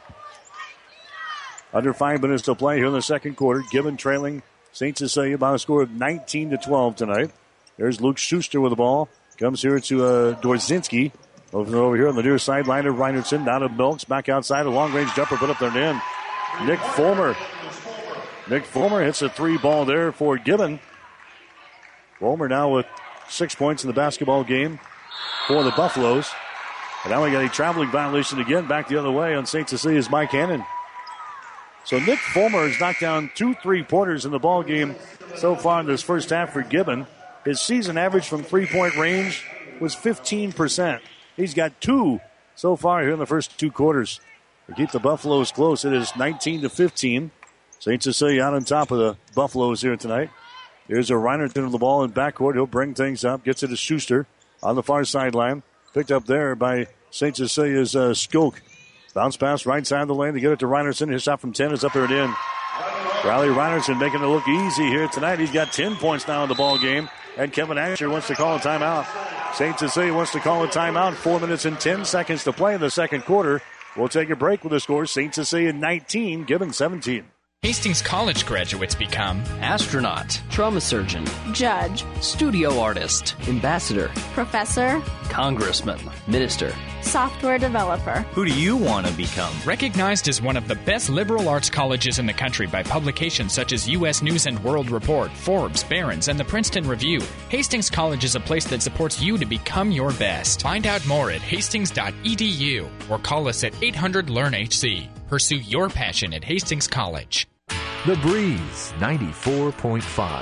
Under 5 minutes to play here in the second quarter. Gibbon trailing St. Cecilia by a score of 19-12 tonight. There's Luke Schuster with the ball. Comes here to Dorzinski. Over here on the near sideline of Reinertsen. Down to Milks. Back outside. A long-range jumper put up there and in. Nick Fulmer. Nick Fulmer hits a 3 ball there for Gibbon. Fulmer now with 6 points in the basketball game for the Buffaloes. And now we got a traveling violation again back the other way on St. Cecilia's Mike Hannon. So Nick Fulmer has knocked down 2 3-pointers in the ball game so far in this first half for Gibbon. His season average from 3-point range was 15%. He's got 2 so far here in the first 2 quarters. To keep the Buffaloes close, it is 19-15. St. Cecilia out on top of the Buffaloes here tonight. Here's a Reinerton of the ball in backcourt. He'll bring things up. Gets it to Schuster on the far sideline. Picked up there by St. Cecilia's Skoke. Bounce pass right side of the lane to get it to Reinerton. His shot from 10 is up there and in. Riley Reinerton making it look easy here tonight. He's got 10 points now in the ball game. And Kevin Asher wants to call a timeout. St. Cecilia wants to call a timeout. 4 minutes and 10 seconds to play in the second quarter. We'll take a break with the score. St. Cecilia 19, Gibbon 17. Hastings College graduates become astronaut, trauma surgeon, judge, studio artist, ambassador, professor, congressman, minister, software developer. Who do you want to become? Recognized as one of the best liberal arts colleges in the country by publications such as U.S. News and World Report, Forbes, Barron's, and the Princeton Review, Hastings College is a place that supports you to become your best. Find out more at hastings.edu or call us at 800-LEARN-HC. Pursue your passion at Hastings College. The Breeze 94.5.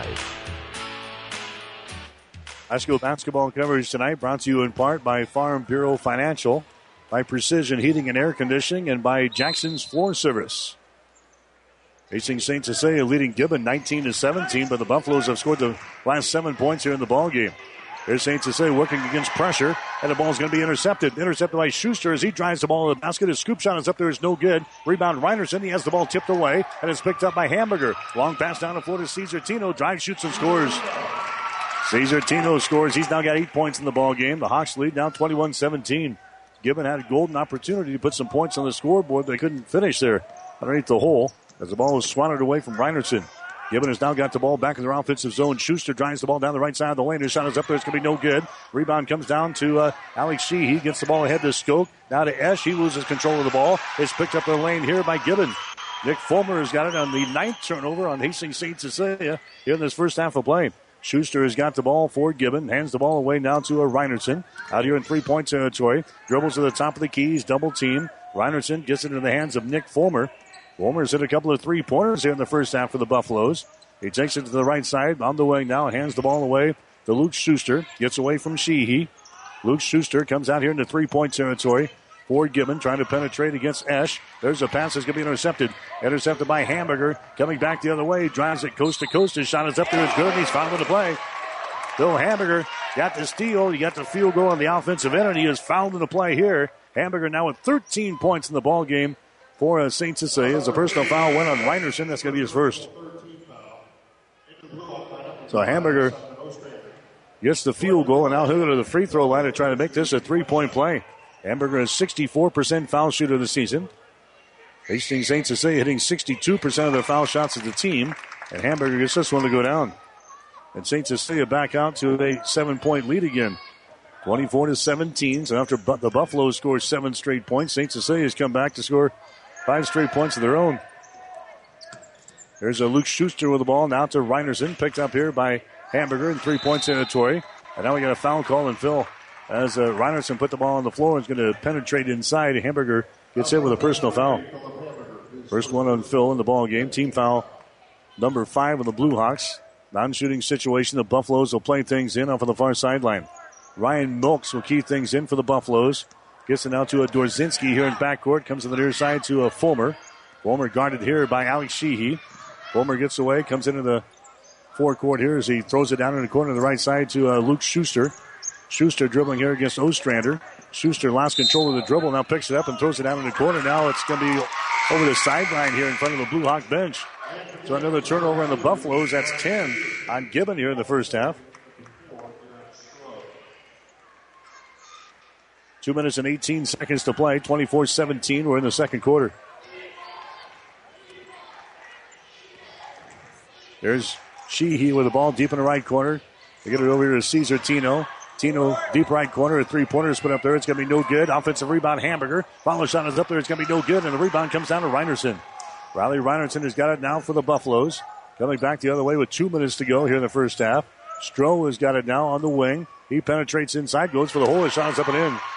High school basketball coverage tonight brought to you in part by Farm Bureau Financial, by Precision Heating and Air Conditioning, and by Jackson's Floor Service. Hastings St. Cecilia leading Gibbon 19-17, but the Buffaloes have scored the last 7 points here in the ball game. Here's St. Cecilia working against pressure, and the ball is going to be intercepted. Intercepted by Schuster as he drives the ball to the basket. His scoop shot is up there. It's no good. Rebound Reinertsen. He has the ball tipped away, and it's picked up by Hamburger. Long pass down the floor to Cesar Tino. Drives, shoots, and scores. Cesar Tino scores. He's now got 8 points in the ball game. The Hawks lead now 21-17. Gibbon had a golden opportunity to put some points on the scoreboard. They couldn't finish there underneath the hole as the ball was swatted away from Reinertsen. Gibbon has now got the ball back in their offensive zone. Schuster drives the ball down the right side of the lane. His shot is up there. It's going to be no good. Rebound comes down to Alex Sheehy. Gets the ball ahead to Skoke. Now to Esch. He loses control of the ball. It's picked up in the lane here by Gibbon. Nick Fulmer has got it on the 9th turnover on Hastings St. Cecilia here in this first half of play. Schuster has got the ball for Gibbon. Hands the ball away now to Reinertsen. Out here in 3-point territory. Dribbles to the top of the keys. Double team. Reinertsen gets it into the hands of Nick Fulmer. Fulmer's hit a couple of 3-pointers here in the first half for the Buffaloes. He takes it to the right side. On the wing now. Hands the ball away to Luke Schuster. Gets away from Sheehy. Luke Schuster comes out here into 3-point territory for Gibbon. Trying to penetrate against Esch. There's a pass that's going to be intercepted. Intercepted by Hamburger. Coming back the other way. Drives it coast to coast. His shot is up there. It's good. And he's fouled in the play. Bill Hamburger got the steal. He got the field goal on the offensive end. And he is fouled in the play here. Hamburger now with 13 points in the ball game for St. Cecilia. As a personal foul went on Reinertsen. That's going to be his first. So Hamburger gets the field goal, and now he'll go to the free throw line to try to make this a 3-point play. Hamburger is 64% foul shooter this season. Hastings St. Cecilia hitting 62% of their foul shots as a team, and Hamburger gets this one to go down. And St. Cecilia back out to a 7-point lead again. 24-17, so after the Buffaloes score 7 straight points, St. Cecilia's come back to score 5 straight points of their own. There's a Luke Schuster with the ball. Now to Reinertsen. Picked up here by Hamburger in 3-point territory. And now we got a foul call and Phil. As Reinertsen put the ball on the floor, is going to penetrate inside. Hamburger gets hit with a personal foul. First one on Phil in the ball game. Team foul number 5 on the Blue Hawks. Non-shooting situation. The Buffaloes will play things in off of the far sideline. Ryan Milks will keep things in for the Buffaloes. Gets it now to a Dorzinski here in backcourt. Comes to the near side to a Fulmer. Fulmer guarded here by Alex Sheehy. Fulmer gets away, comes into the forecourt here as he throws it down in the corner of the right side to Luke Schuster. Schuster dribbling here against Ostrander. Schuster lost control of the dribble, now picks it up and throws it down in the corner. Now it's going to be over the sideline here in front of the Blue Hawk bench. So another turnover on the Buffaloes. That's 10 on Gibbon here in the first half. 2 minutes and 18 seconds to play. 24-17. We're in the second quarter. There's Sheehy with the ball deep in the right corner. They get it over here to Caesar Tino. Tino, deep right corner, a three-pointer is put up there. It's going to be no good. Offensive rebound, Hamburger. Follow shot is up there. It's going to be no good, and the rebound comes down to Reinerson. Riley Reinerson has got it now for the Buffaloes. Coming back the other way with 2 minutes to go here in the first half. Stroh has got it now on the wing. He penetrates inside, goes for the hole. His shot is up and in.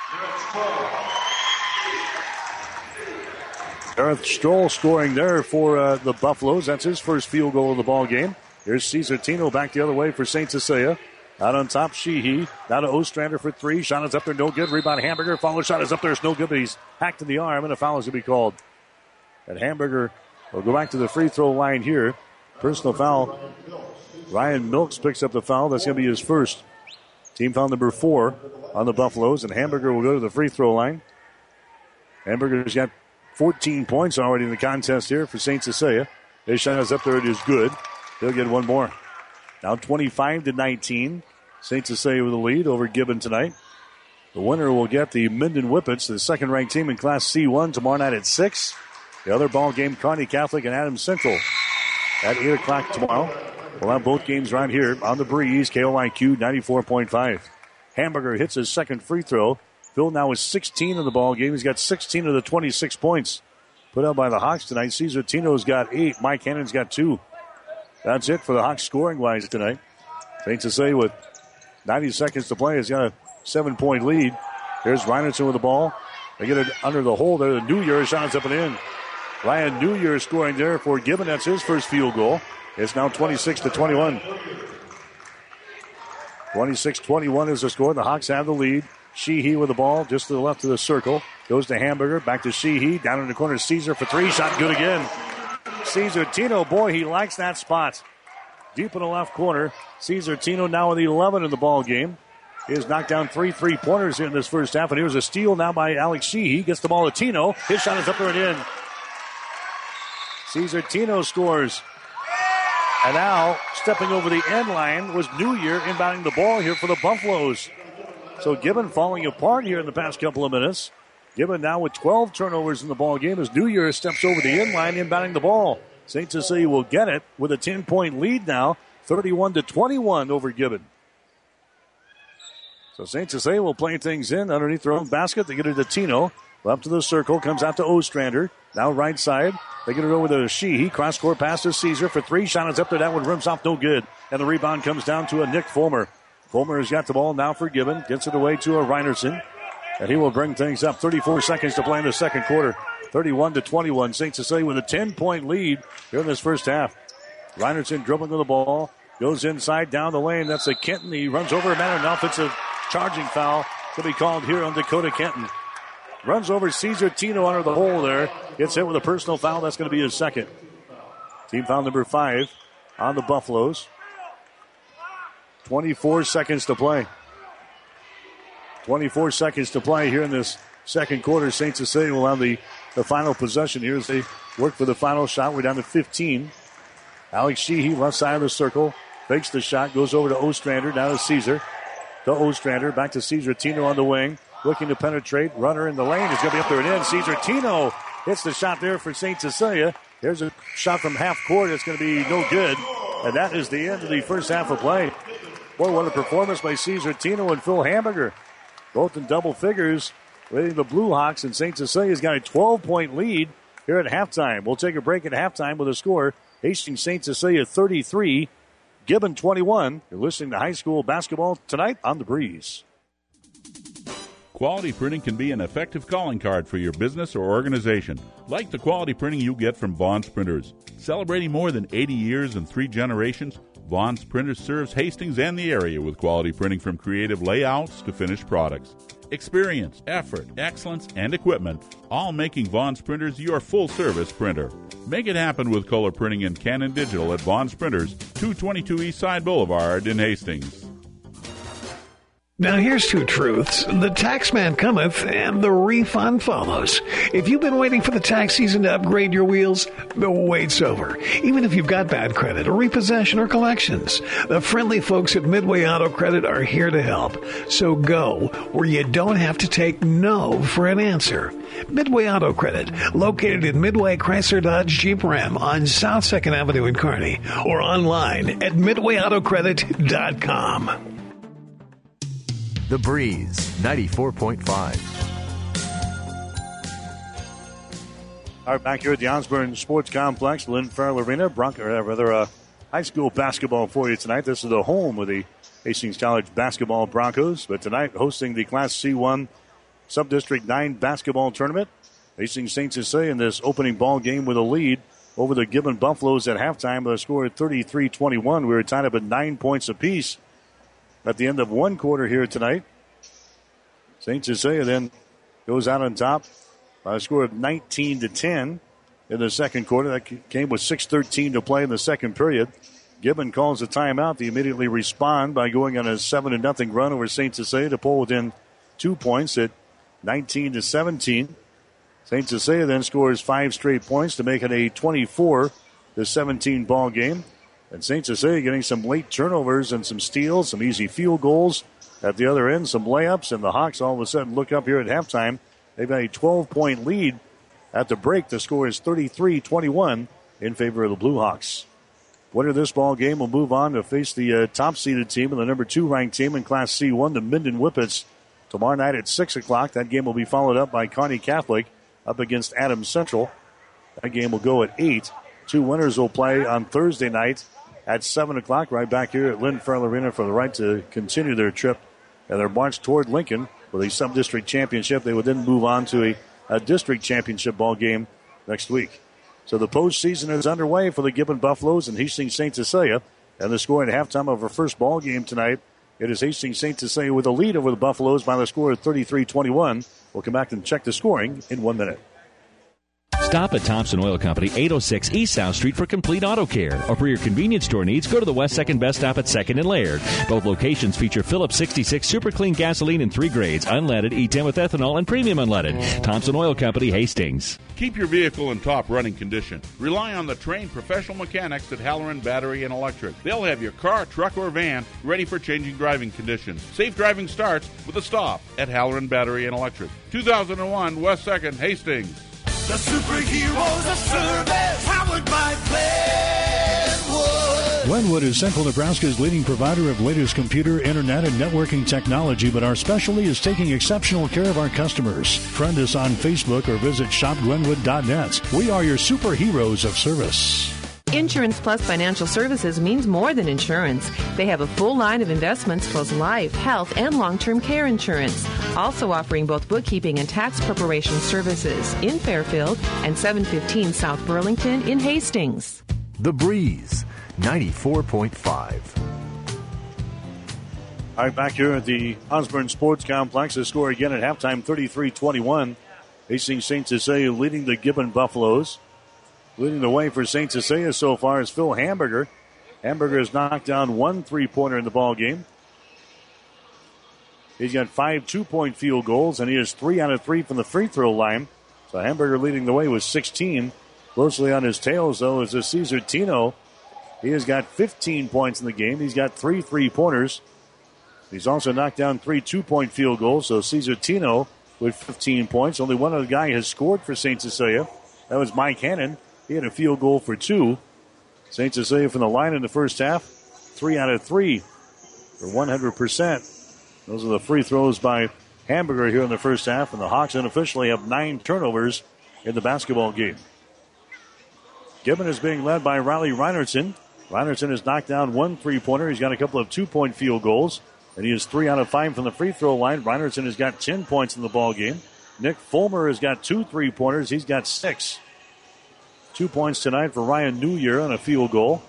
Gareth Stroll scoring there for the Buffaloes. That's his first field goal of the ball game. Here's Caesar Tino back the other way for St. Cecilia. Out on top, Sheehy. Now to Ostrander for three. Shot is up there, no good. Rebound, Hamburger. Follow shot is up there, it's no good, but he's hacked in the arm, and a foul is going to be called. And Hamburger will go back to the free throw line here. Personal foul. Ryan Milks picks up the foul. That's going to be his first. Team foul number 4 on the Buffaloes, and Hamburger will go to the free throw line. Hamburger's got 14 points already in the contest here for St. Cecilia. His shot is up there, it is good. He'll get one more. Now 25-19. St. Cecilia with the lead over Gibbon tonight. The winner will get the Minden Whippets, the second-ranked team in Class C1, tomorrow night at 6. The other ball game, Kearney Catholic and Adams Central at 8 o'clock tomorrow. We'll have both games right here on the Breeze, KOIQ 94.5. Hamburger hits his second free throw. Phil now is 16 in the ball game. He's got 16 of the 26 points put up by the Hawks tonight. Caesar Tino's got 8. Mike Hannon's got 2. That's it for the Hawks scoring-wise tonight. St. Cecilia with 90 seconds to play has got a 7-point lead. Here's Reinerson with the ball. They get it under the hole there. The New Year shot is up and in. Ryan New Year scoring there for Gibbon. That's his first field goal. It's now 26-21. 26-21 is the score. The Hawks have the lead. Sheehy with the ball just to the left of the circle. Goes to Hamburger. Back to Sheehy. Down in the corner, Caesar for three. Shot good again. Caesar Tino, boy, he likes that spot. Deep in the left corner. Caesar Tino now with 11 in the ball game. He has knocked down 3 3-pointers here in this first half. And here's a steal now by Alex Sheehy. Gets the ball to Tino. His shot is up there and in. Caesar Tino scores. And now, stepping over the end line was New Year inbounding the ball here for the Buffaloes. So Gibbon falling apart here in the past couple of minutes. Gibbon now with 12 turnovers in the ball game as New Year steps over the end line inbounding the ball. St. Cecilia will get it with a 10-point lead now, 31-21 over Gibbon. So St. Cecilia will play things in underneath their own basket. They get it to Tino. Up to the circle, comes out to Ostrander. Now right side. They get it over to Sheehy. Cross-court pass to Caesar for three. Shot is up there. That one rims off, no good. And the rebound comes down to a Nick Fulmer. Fulmer has got the ball now for Gibbon. Gets it away to a Reinerson. And he will bring things up. 34 seconds to play in the second quarter. 31-21. St. Cecilia with a 10-point lead here in this first half. Reinerson dribbling with the ball. Goes inside down the lane. That's a Kenton. He runs over a man. An offensive charging foul to be called here on Dakota Kenton. Runs over Caesar Tino under the hole there. Gets hit with a personal foul. That's going to be his second. Team foul number 5 on the Buffaloes. 24 seconds to play. 24 seconds to play here in this second quarter. St. Cecilia will have the final possession here as they work for the final shot. We're down to 15. Alex Sheehy, left side of the circle. Fakes the shot. Goes over to Ostrander. Now to Caesar. To Ostrander. Back to Caesar Tino on the wing. Looking to penetrate. Runner in the lane. Is going to be up there and in. Caesar Tino hits the shot there for St. Cecilia. There's a shot from half court. It's going to be no good. And that is the end of the first half of play. Boy, what a performance by Caesar Tino and Phil Hamburger. Both in double figures, leading the Blue Hawks, and St. Cecilia's got a 12-point lead here at halftime. We'll take a break at halftime with a score. Hastings St. Cecilia 33, Gibbon 21. You're listening to high school basketball tonight on The Breeze. Quality printing can be an effective calling card for your business or organization, like the quality printing you get from Vaughn's Printers. Celebrating more than 80 years and 3 generations, Vaughn's Printers serves Hastings and the area with quality printing from creative layouts to finished products. Experience, effort, excellence, and equipment, all making Vaughn's Printers your full-service printer. Make it happen with color printing and Canon Digital at Vaughn's Printers, 222 Eastside Boulevard in Hastings. Now here's two truths. The tax man cometh and the refund follows. If you've been waiting for the tax season to upgrade your wheels, the wait's over. Even if you've got bad credit or repossession or collections, the friendly folks at Midway Auto Credit are here to help. So go where you don't have to take no for an answer. Midway Auto Credit, located in Midway Chrysler Dodge Jeep Ram on South 2nd Avenue in Kearney, or online at midwayautocredit.com. The Breeze, 94.5. All right, back here at the Osborne Sports Complex, Lynn Farrell Arena, high school basketball for you tonight. This is the home of the Hastings College basketball Broncos, but tonight hosting the Class C1 Sub-District 9 basketball tournament. Hastings St. Cecilia in this opening ball game with a lead over the Gibbon Buffaloes at halftime with a score of 33-21. We were tied up at 9 points apiece at the end of one quarter here tonight. St. Cecilia then goes out on top by a score of 19-10 in the second quarter. That came with 6:13 to play in the second period. Gibbon calls a timeout. They immediately respond by going on a 7-0 run over St. Cecilia to pull within 2 points at 19-17. St. Cecilia then scores 5 straight points to make it a 24-17 ball game. And St. Cecilia getting some late turnovers and some steals, some easy field goals at the other end, some layups, and the Hawks all of a sudden look up here at halftime. They've got a 12-point lead at the break. The score is 33-21 in favor of the Blue Hawks. Winner of this ball game will move on to face the top-seeded team and the number 2 ranked team in Class C1, the Minden Whippets, tomorrow night at 6 o'clock. That game will be followed up by Kearney Catholic up against Adams Central. That game will go at 8. 2 winners will play on Thursday night at 7 o'clock, right back here at Lynn Farrell Arena for the right to continue their trip and their march toward Lincoln with a sub-district championship. They would then move on to a district championship ball game next week. So the postseason is underway for the Gibbon Buffaloes and Hastings St. Cecilia. And the score at halftime of our first ball game tonight, it is Hastings St. Cecilia with a lead over the Buffaloes by the score of 33-21. We'll come back and check the scoring in 1 minute. Stop at Thompson Oil Company, 806 East South Street for complete auto care. Or for your convenience store needs, go to the West 2nd Best Stop at 2nd and Laird. Both locations feature Phillips 66 Super Clean gasoline in 3 grades, unleaded, E10 with ethanol, and premium unleaded. Thompson Oil Company, Hastings. Keep your vehicle in top running condition. Rely on the trained professional mechanics at Halloran Battery and Electric. They'll have your car, truck, or van ready for changing driving conditions. Safe driving starts with a stop at Halloran Battery and Electric. 2001 West 2nd, Hastings. The superheroes of service, powered by Glenwood. Glenwood is Central Nebraska's leading provider of latest computer, internet, and networking technology, but our specialty is taking exceptional care of our customers. Friend us on Facebook or visit shopglenwood.net. We are your superheroes of service. Insurance Plus Financial Services means more than insurance. They have a full line of investments plus life, health, and long-term care insurance. Also offering both bookkeeping and tax preparation services in Fairfield and 715 South Burlington in Hastings. The Breeze, 94.5. All right, back here at the Osborne Sports Complex. The score again at halftime, 33-21. Hastings St. Cecilia leading the Gibbon Buffaloes. Leading the way for St. Cecilia so far is Phil Hamburger. Hamburger has knocked down 1 3-pointer in the ball game. He's got 5 2-point field goals, and he is 3 out of 3 from the free throw line. So Hamburger leading the way with 16. Closely on his tails, though, is Cesar Tino. He has got 15 points in the game. He's got 3 3-pointers. He's also knocked down 3 2-point field goals. So Cesar Tino with 15 points. Only one other guy has scored for St. Cecilia. That was Mike Hannon. He had a field goal for 2. St. Cecilia from the line in the first half, 3 out of 3 for 100%. Those are the free throws by Hamburger here in the first half, and the Hawks unofficially have 9 turnovers in the basketball game. Gibbon is being led by Riley Reinertson. Reinertson has knocked down 1 3-pointer. He's got a couple of 2-point field goals, and he is 3 out of 5 from the free throw line. Reinertson has got 10 points in the ball game. Nick Fulmer has got 2 3-pointers. He's got 6. 2 points tonight for Ryan Newyear on a field goal.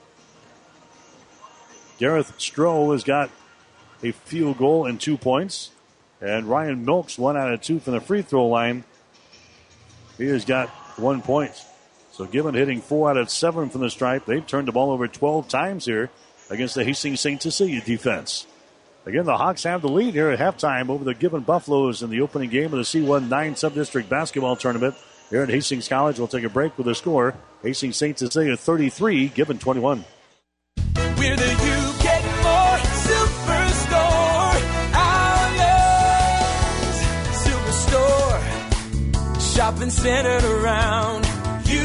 Gareth Stroh has got a field goal and 2 points. And Ryan Milks, 1 out of 2 from the free throw line. He has got 1 point. So Gibbon hitting 4 out of 7 from the stripe. They've turned the ball over 12 times here against the Hastings St. Cecilia defense. Again, the Hawks have the lead here at halftime over the Gibbon Buffaloes in the opening game of the C1 9 Sub-District Basketball Tournament here at Hastings College. We'll take a break with the score. Hastings St. Cecilia 33, Gibbon 21. We're the You Get More Superstore. Islands Superstore. Shopping centered around you.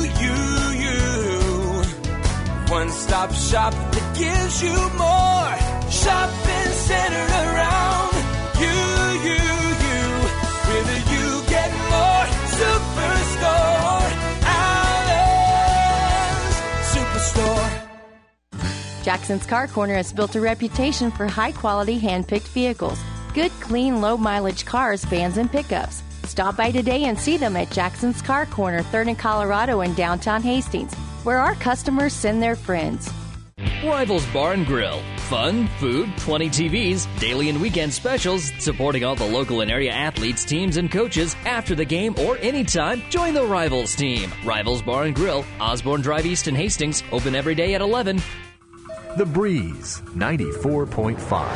One-stop shop that gives you more. Shopping centered around you. We're the You Get More Superstore. Islands Superstore. Jackson's Car Corner has built a reputation for high-quality hand-picked vehicles. Good, clean, low-mileage cars, vans, and pickups. Stop by today and see them at Jackson's Car Corner, 3rd and Colorado in downtown Hastings, where our customers send their friends. Rivals Bar and Grill. Fun, food, 20 TVs, daily and weekend specials, supporting all the local and area athletes, teams, and coaches after the game or anytime. Join the Rivals team. Rivals Bar and Grill, Osborne Drive East in Hastings, open every day at 11. The Breeze, 94.5.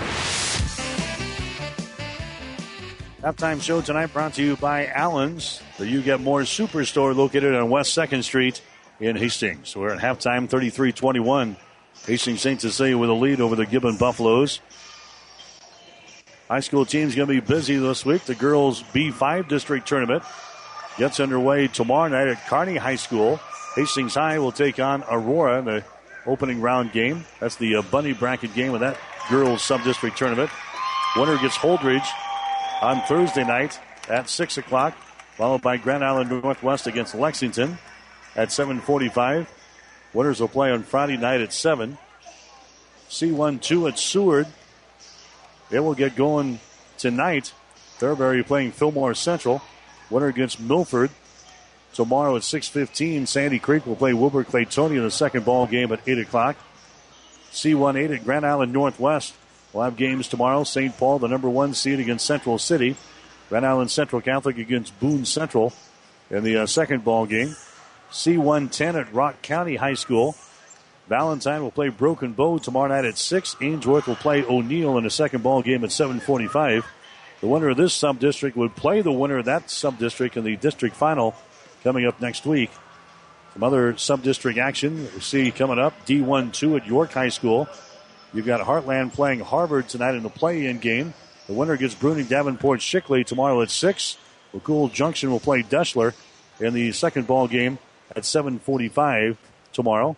Halftime show tonight brought to you by Allen's, the You Get More Superstore located on West 2nd Street in Hastings. We're at halftime, 33-21. Hastings St. Cecilia with a lead over the Gibbon Buffaloes. High school team's going to be busy this week. The girls' B5 district tournament gets underway tomorrow night at Kearney High School. Hastings High will take on Aurora in the opening round game. That's the bunny bracket game of that girls' sub-district tournament. Winner gets Holdridge on Thursday night at 6 o'clock, followed by Grand Island Northwest against Lexington at 7:45. Winners will play on Friday night at 7. C1-2 at Seward. It will get going tonight. Fairbury playing Fillmore Central. Winner against Milford. Tomorrow at 6:15, Sandy Creek will play Wilbur Claytonia in the second ball game at 8 o'clock. C1-8 at Grand Island Northwest. We'll have games tomorrow. St. Paul, the number 1 seed against Central City. Grand Island Central Catholic against Boone Central in the second ball game. C1-10 at Rock County High School. Valentine will play Broken Bow tomorrow night at 6. Ainsworth will play O'Neill in the second ball game at 7:45. The winner of this sub-district would play the winner of that sub-district in the district final coming up next week. Some other sub-district action we see coming up. D1-2 at York High School. You've got Heartland playing Harvard tonight in the play-in game. The winner gets Bruning Davenport Shickley tomorrow at 6. McCool Junction will play Deschler in the second ball game at 7:45 tomorrow.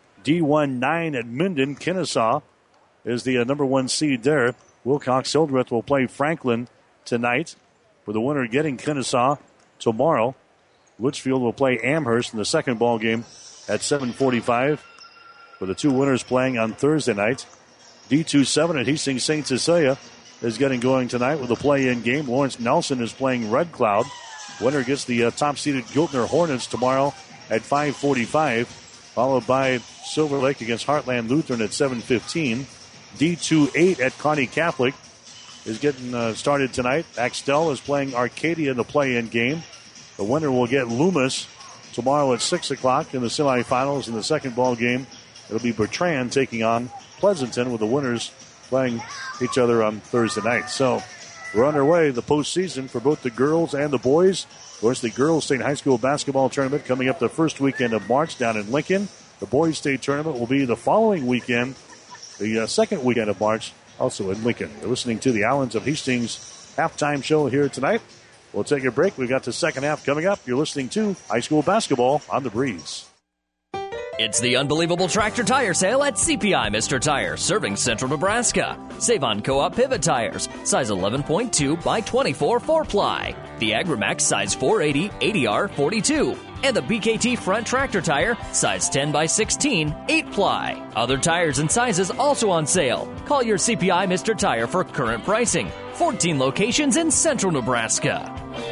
D1-9 at Minden. Kennesaw is the number 1 seed there. Wilcox Hildreth will play Franklin tonight, with the winner getting Kennesaw tomorrow. Litchfield will play Amherst in the second ball game at 7:45, with the two winners playing on Thursday night. D2-7 at Hastings St. Cecilia is getting going tonight with a play-in game. Lawrence Nelson is playing Red Cloud. Winner gets the top-seeded Giltner Hornets tomorrow at 5:45, followed by Silver Lake against Heartland Lutheran at 7:15. D2-8 at Kearney Catholic is getting started tonight. Axtell is playing Arcadia in the play-in game. The winner will get Loomis tomorrow at 6 o'clock in the semifinals. In the second ball game, it'll be Bertrand taking on Pleasanton, with the winners playing each other on Thursday night. So we're underway, the postseason for both the girls and the boys. Of course, the girls' state high school basketball tournament coming up the first weekend of March down in Lincoln. The boys' state tournament will be the following weekend, the second weekend of March, also in Lincoln. You're listening to the Allens of Hastings halftime show here tonight. We'll take a break. We've got the second half coming up. You're listening to high school basketball on the Breeze. It's the unbelievable tractor tire sale at CPI Mr. Tire, serving Central Nebraska. Save on Co-op pivot tires, size 11.2 by 24 4-ply. The Agrimax size 480 80R 42. And the BKT front tractor tire, size 10 by 16 8-ply. Other tires and sizes also on sale. Call your CPI Mr. Tire for current pricing. 14 locations in Central Nebraska.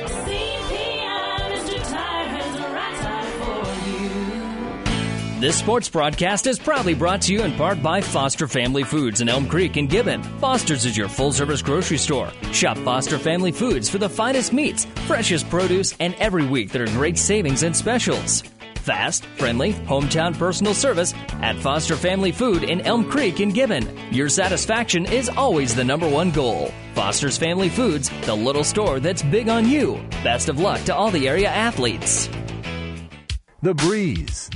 This sports broadcast is proudly brought to you in part by Foster Family Foods in Elm Creek and Gibbon. Foster's is your full-service grocery store. Shop Foster Family Foods for the finest meats, freshest produce, and every week there are great savings and specials. Fast, friendly, hometown personal service at Foster Family Food in Elm Creek in Gibbon. Your satisfaction is always the number one goal. Foster's Family Foods, the little store that's big on you. Best of luck to all the area athletes. The Breeze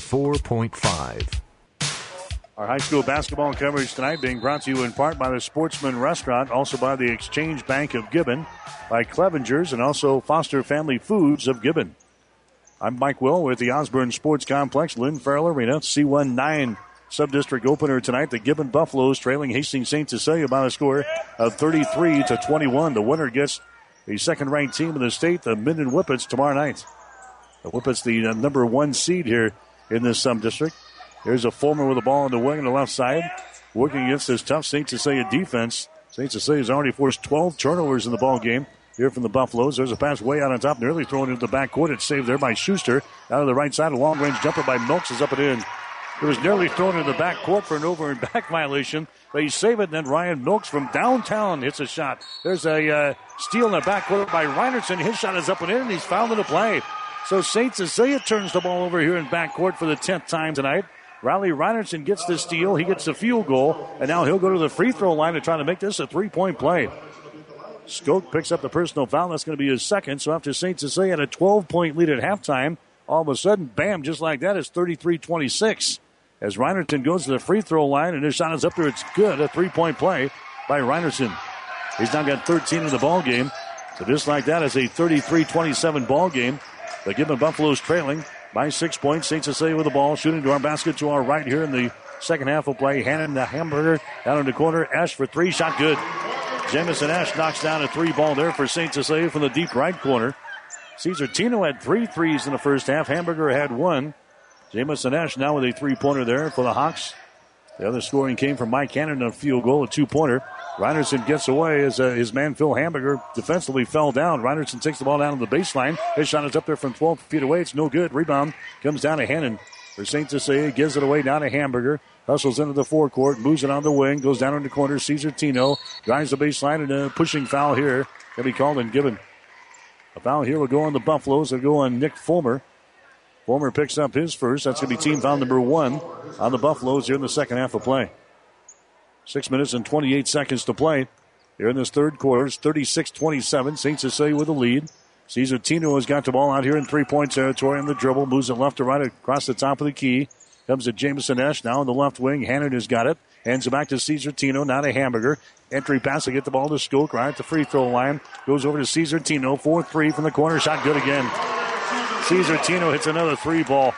94.5. Our high school basketball coverage tonight being brought to you in part by the Sportsman Restaurant, also by the Exchange Bank of Gibbon, by Clevenger's, and also Foster Family Foods of Gibbon. I'm Mike Will with the Osborne Sports Complex, Lynn Farrell Arena. C1-9 sub-district opener tonight. The Gibbon Buffaloes trailing Hastings St. Cecilia by a score of 33-21. The winner gets the second-ranked team in the state, the Minden Whippets, tomorrow night. The Whippets, the number one seed here in this sub-district. Here's a Fulmer with the ball on the wing on the left side, working against this tough St. Cecilia defense. St. Cecilia's already forced 12 turnovers in the ball game here from the Buffaloes. There's a pass way out on top, nearly thrown into the backcourt. It's saved there by Schuster. Out of the right side, a long-range jumper by Milks is up and in. It was nearly thrown into the backcourt for an over and back violation. They save it, and then Ryan Milks from downtown hits a shot. There's a steal in the backcourt by Reinertson. His shot is up and in, and he's fouled in the play. So St. Cecilia turns the ball over here in backcourt for the 10th time tonight. Riley Reinertson gets the steal. He gets the field goal, and now he'll go to the free throw line to try to make this a three-point play. Skoke picks up the personal foul. That's going to be his second. So after St. Cecilia had a 12-point lead at halftime, all of a sudden, bam, just like that, it's 33-26. As Reinertson goes to the free throw line, and his shot is up there. It's good. A three-point play by Reinertson. He's now got 13 in the ball game. So just like that, it's a 33-27 ball game. The Gibbon Buffaloes trailing by 6 points. St. Cecilia with the ball, shooting to our basket to our right here in the second half of play. Hannon the Hamburger down in the corner. Ash for three, shot good. Jamison Ash knocks down a three ball there for St. Cecilia from the deep right corner. Caesar Tino had 3 threes in the first half. Hamburger had 1. Jamison Ash now with a three-pointer there for the Hawks. The other scoring came from Mike Hannon, a field goal, a two-pointer. Reinertson gets away as his man Phil Hamburger defensively fell down. Reinertson takes the ball down to the baseline. His shot is up there from 12 feet away. It's no good. Rebound comes down to Hannon for St. Cecilia. Gives it away down to Hamburger. Hustles into the forecourt. Moves it on the wing. Goes down in the corner. Caesar Tino drives the baseline, and a pushing foul here can be called and given. A foul here will go on the Buffaloes. They'll go on Nick Fulmer. Fulmer picks up his first. That's going to be team foul number 1 on the Buffaloes here in the second half of play. 6 minutes and 28 seconds to play here in this third quarter. It's 36-27. St. Cecilia with the lead. Caesar Tino has got the ball out here in three-point territory on the dribble. Moves it left to right across the top of the key. Comes to Jamison Ash now on the left wing. Hannon has got it. Hands it back to Caesar Tino. Now to Hamburger. Entry pass to get the ball to Skoke right at the free throw line. Goes over to Caesar Tino. 4-3 from the corner. Shot good again. Caesar Tino hits another three ball.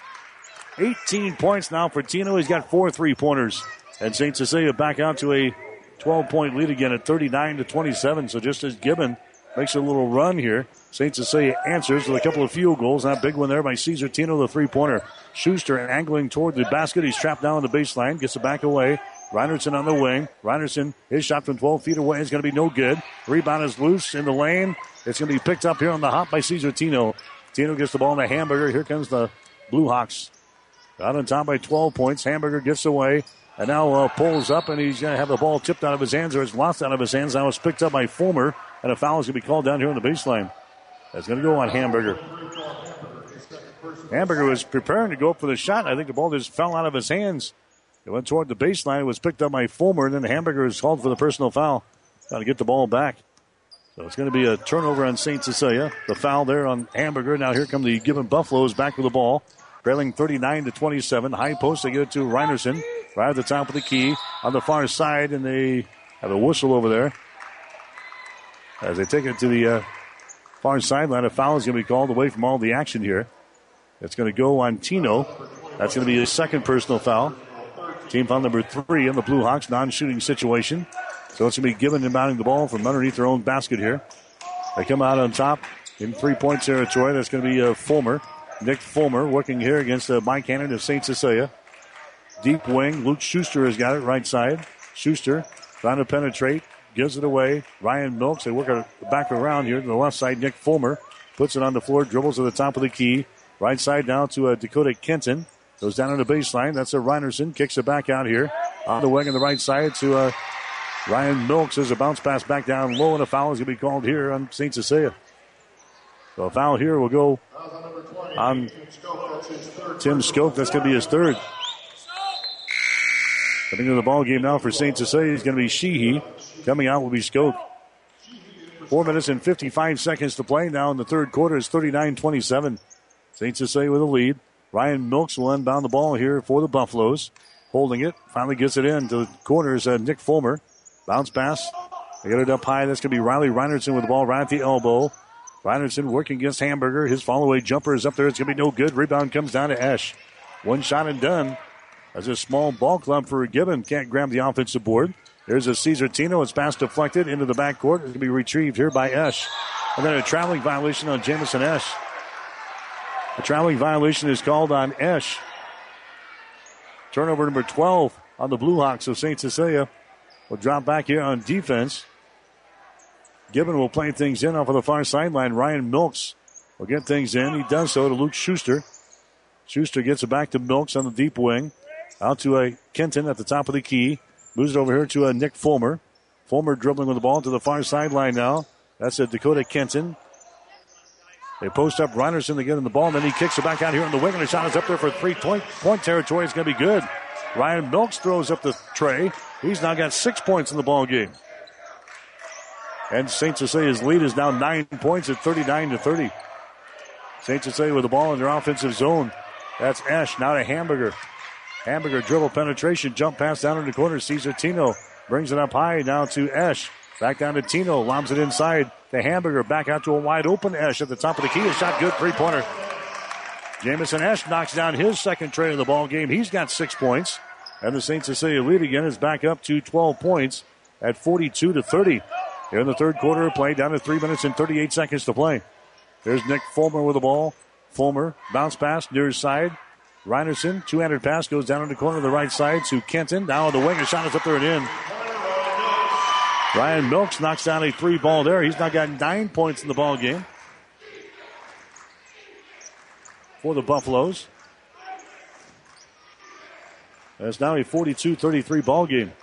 18 points now for Tino. He's got 4 3-pointers. And St. Cecilia back out to a 12-point lead again at 39-27. So just as Gibbon makes a little run here, St. Cecilia answers with a couple of field goals. That big one there by Caesar Tino, the three-pointer. Schuster angling toward the basket. He's trapped down on the baseline. Gets it back away. Reinertson on the wing. Reinertson, his shot from 12 feet away is going to be no good. Rebound is loose in the lane. It's going to be picked up here on the hop by Caesar Tino. Tino gets the ball to Hamburger. Here comes the Blue Hawks. Out on top by 12 points. Hamburger gets away. And now pulls up, and he's going to have the ball tipped out of his hands, or it's lost out of his hands. Now it's picked up by Fulmer, and a foul is going to be called down here on the baseline. That's going to go on Hamburger. Hamburger was preparing to go up for the shot. I think the ball just fell out of his hands. It went toward the baseline. It was picked up by Fulmer, and then Hamburger is called for the personal foul. Got to get the ball back. So it's going to be a turnover on St. Cecilia. The foul there on Hamburger. Now here come the Gibbon Buffaloes back with the ball. Trailing 39-27. High post, they get it to Reinertson. Right at the top of the key on the far side, and they have a whistle over there. As they take it to the far sideline, a foul is going to be called away from all the action here. It's going to go on Tino. That's going to be his second personal foul. Team foul number 3 in the Blue Hawks non-shooting situation. So it's going to be Gibbon inbounding the ball from underneath their own basket here. They come out on top in three-point territory. That's going to be Fulmer. Nick Fulmer working here against Mike Hannon of St. Cecilia. Deep wing. Luke Schuster has got it right side. Schuster trying to penetrate. Gives it away. Ryan Milks. They work it back around here to the left side. Nick Fulmer puts it on the floor. Dribbles to the top of the key. Right side now to Dakota Kenton. Goes down on the baseline. That's a Reinertson. Kicks it back out here. On the wing on the right side to Ryan Milks. There's a bounce pass back down low, and a foul is going to be called here on St. Cecilia. So a foul here will go on Tim Skoke. That's going to be his third. Coming into the ball game now for St. Cecilia is going to be Sheehy. Coming out will be Skoke. 4 minutes and 55 seconds to play now in the third quarter. It's 39-27. St. Cecilia with a lead. Ryan Milks will inbound the ball here for the Buffaloes. Holding it. Finally gets it in to the corners. Nick Fulmer. Bounce pass. They get it up high. That's going to be Riley Reinertsen with the ball right at the elbow. Reinertsen working against Hamburger. His fall-away jumper is up there. It's going to be no good. Rebound comes down to Esch. One shot and done. As a small ball club for Gibbon can't grab the offensive board. There's a Cesar Tino. It's pass deflected into the backcourt. It's going to be retrieved here by Esch. And then a traveling violation on Jamison Esch. A traveling violation is called on Esch. Turnover number 12 on the Blue Hawks of St. Cecilia. Will drop back here on defense. Gibbon will play things in off of the far sideline. Ryan Milks will get things in. He does so to Luke Schuster. Schuster gets it back to Milks on the deep wing. Out to Kenton at the top of the key. Moves it over here to Nick Fulmer. Fulmer dribbling with the ball to the far sideline now. That's Dakota Kenton. They post up Reinertsen to get in the ball, and then he kicks it back out here on the wing, and the shot is up there for 3-point territory. It's going to be good. Ryan Milks throws up the tray. He's now got 6 points in the ball game. And St. Cecilia's lead is now 9 points at 39-30. St. Cecilia with the ball in their offensive zone. That's Esch. Now to Hamburger. Hamburger dribble penetration. Jump pass down in the corner. Cesar Tino brings it up high now to Esch. Back down to Tino. Lobs it inside to Hamburger. Back out to a wide open Esch at the top of the key. A shot good. 3-pointer. Jamison Esch knocks down his second tray of the ball game. He's got 6 points. And the St. Cecilia lead again is back up to 12 points at 42-30. Here in the third quarter of play, down to 3 minutes and 38 seconds to play. There's Nick Fulmer with the ball. Fulmer, bounce pass, near his side. Reinertsen, two-handed pass, goes down in the corner of the right side to Kenton. Down on the wing, a shot is up there and in. Ryan Milks knocks down a 3-ball there. He's now got 9 points in the ball game for the Buffaloes. And it's now a 42-33 ball game.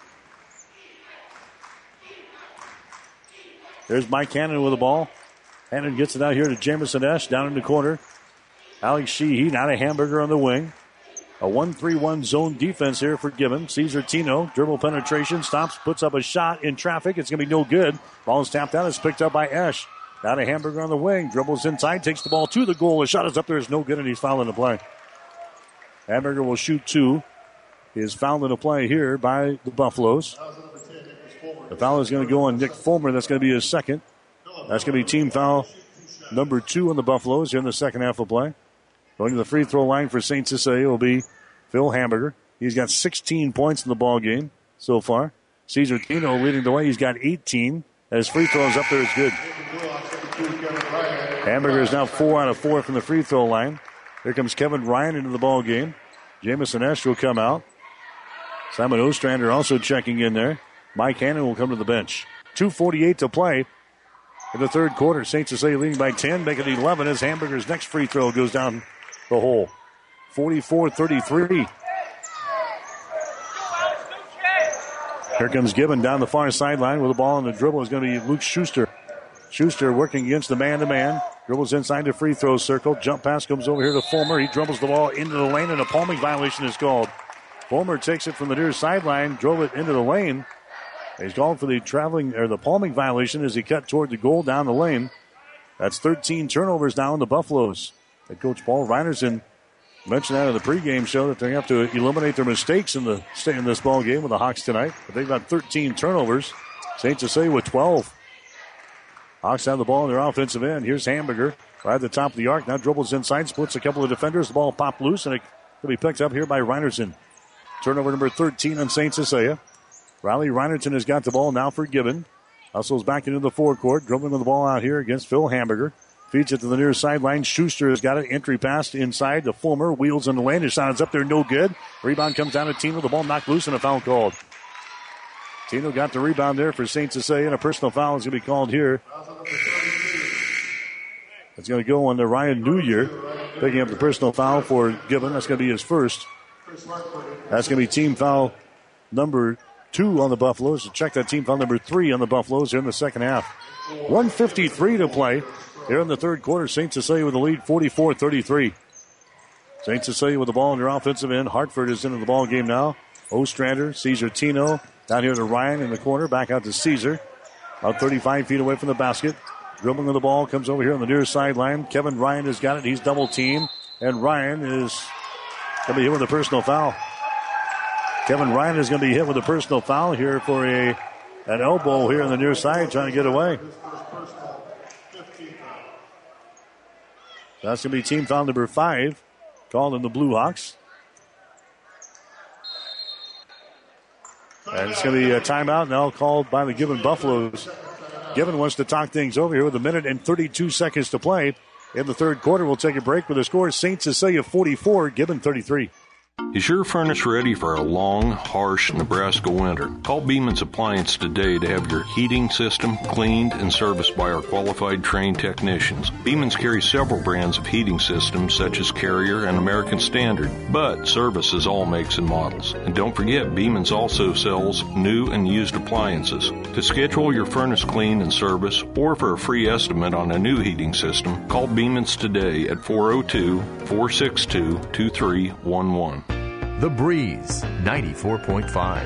There's Mike Hannon with the ball. Hannon gets it out here to Jamison Esch down in the corner. Alex Sheehy, now a Hamburger on the wing. A 1-3-1 zone defense here for Gibbon. Cesar Tino, dribble penetration, stops, puts up a shot in traffic. It's going to be no good. Ball is tapped out. It's picked up by Esch. Now a Hamburger on the wing. Dribbles inside, takes the ball to the goal. The shot is up there. It's no good, and he's fouling the play. Hamburger will shoot 2. He is fouled in the play here by the Buffaloes. The foul is going to go on Nick Fulmer. That's going to be his second. That's going to be team foul number 2 on the Buffaloes here in the second half of play. Going to the free throw line for St. Cecilia will be Phil Hamburger. He's got 16 points in the ball game so far. Cesar Tino leading the way. He's got 18. As free throws up there is good. Hamburger is now 4 out of 4 from the free throw line. Here comes Kevin Ryan into the ball game. Jamison Esch will come out. Simon Ostrander also checking in there. Mike Hannon will come to the bench. 2:48 to play in the third quarter. St. Cecilia leading by 10, make it 11 as Hamburger's next free throw goes down the hole. 44-33. Here comes Gibbon down the far sideline with the ball, and the dribble is going to be Luke Schuster. Schuster working against the man-to-man. Dribbles inside the free throw circle. Jump pass comes over here to Fulmer. He dribbles the ball into the lane, and a palming violation is called. Fulmer takes it from the near sideline, drove it into the lane. He's called for the palming violation as he cut toward the goal down the lane. That's 13 turnovers now in the Buffaloes. Head coach Paul Reinertsen mentioned that in the pregame show that they have to eliminate their mistakes in this ball game with the Hawks tonight. But they've got 13 turnovers. St. Cecilia with 12. Hawks have the ball in their offensive end. Here's Hamburger right at the top of the arc. Now dribbles inside, splits a couple of defenders. The ball popped loose, and it will be picked up here by Reinertsen. Turnover number 13 on St. Cecilia. Riley Reinertsen has got the ball now for Gibbon. Hustles back into the forecourt, dribbling with the ball out here against Phil Hamburger. Feeds it to the near sideline. Schuster has got it. Entry pass inside to Fulmer. Wheels in the lane. His shot is up there. No good. Rebound comes down to Tino. The ball knocked loose and a foul called. Tino got the rebound there for St. Cecilia, and a personal foul is going to be called here. It's going to go on to Ryan Newyear, picking up the personal foul for Gibbon. That's going to be his first. That's going to be team foul number 2 on the Buffaloes. So check that team foul number 3 on the Buffaloes here in the second half. 1:53 to play here in the third quarter. St. Cecilia with the lead, 44-33. St. Cecilia with the ball in their offensive end. Hartford is into the ball game now. Ostrander, Caesar Tino, down here to Ryan in the corner. Back out to Caesar. About 35 feet away from the basket. Dribbling of the ball, comes over here on the near sideline. Kevin Ryan has got it. He's double teamed. And Ryan is going to be hit with a personal foul. Kevin Ryan is going to be hit with a personal foul here for an elbow here on the near side, trying to get away. That's going to be team foul number 5, called in the Blue Hawks. And it's going to be a timeout now called by the Gibbon Buffaloes. Gibbon wants to talk things over here with 1 minute and 32 seconds to play in the third quarter. We'll take a break with the score. St. Cecilia 44, Gibbon 33. Is your furnace ready for a long, harsh Nebraska winter? Call Beeman's Appliance today to have your heating system cleaned and serviced by our qualified trained technicians. Beeman's carries several brands of heating systems such as Carrier and American Standard, but services all makes and models. And don't forget, Beeman's also sells new and used appliances. To schedule your furnace clean and service or for a free estimate on a new heating system, call Beeman's today at 402-462-2311. The Breeze, 94.5.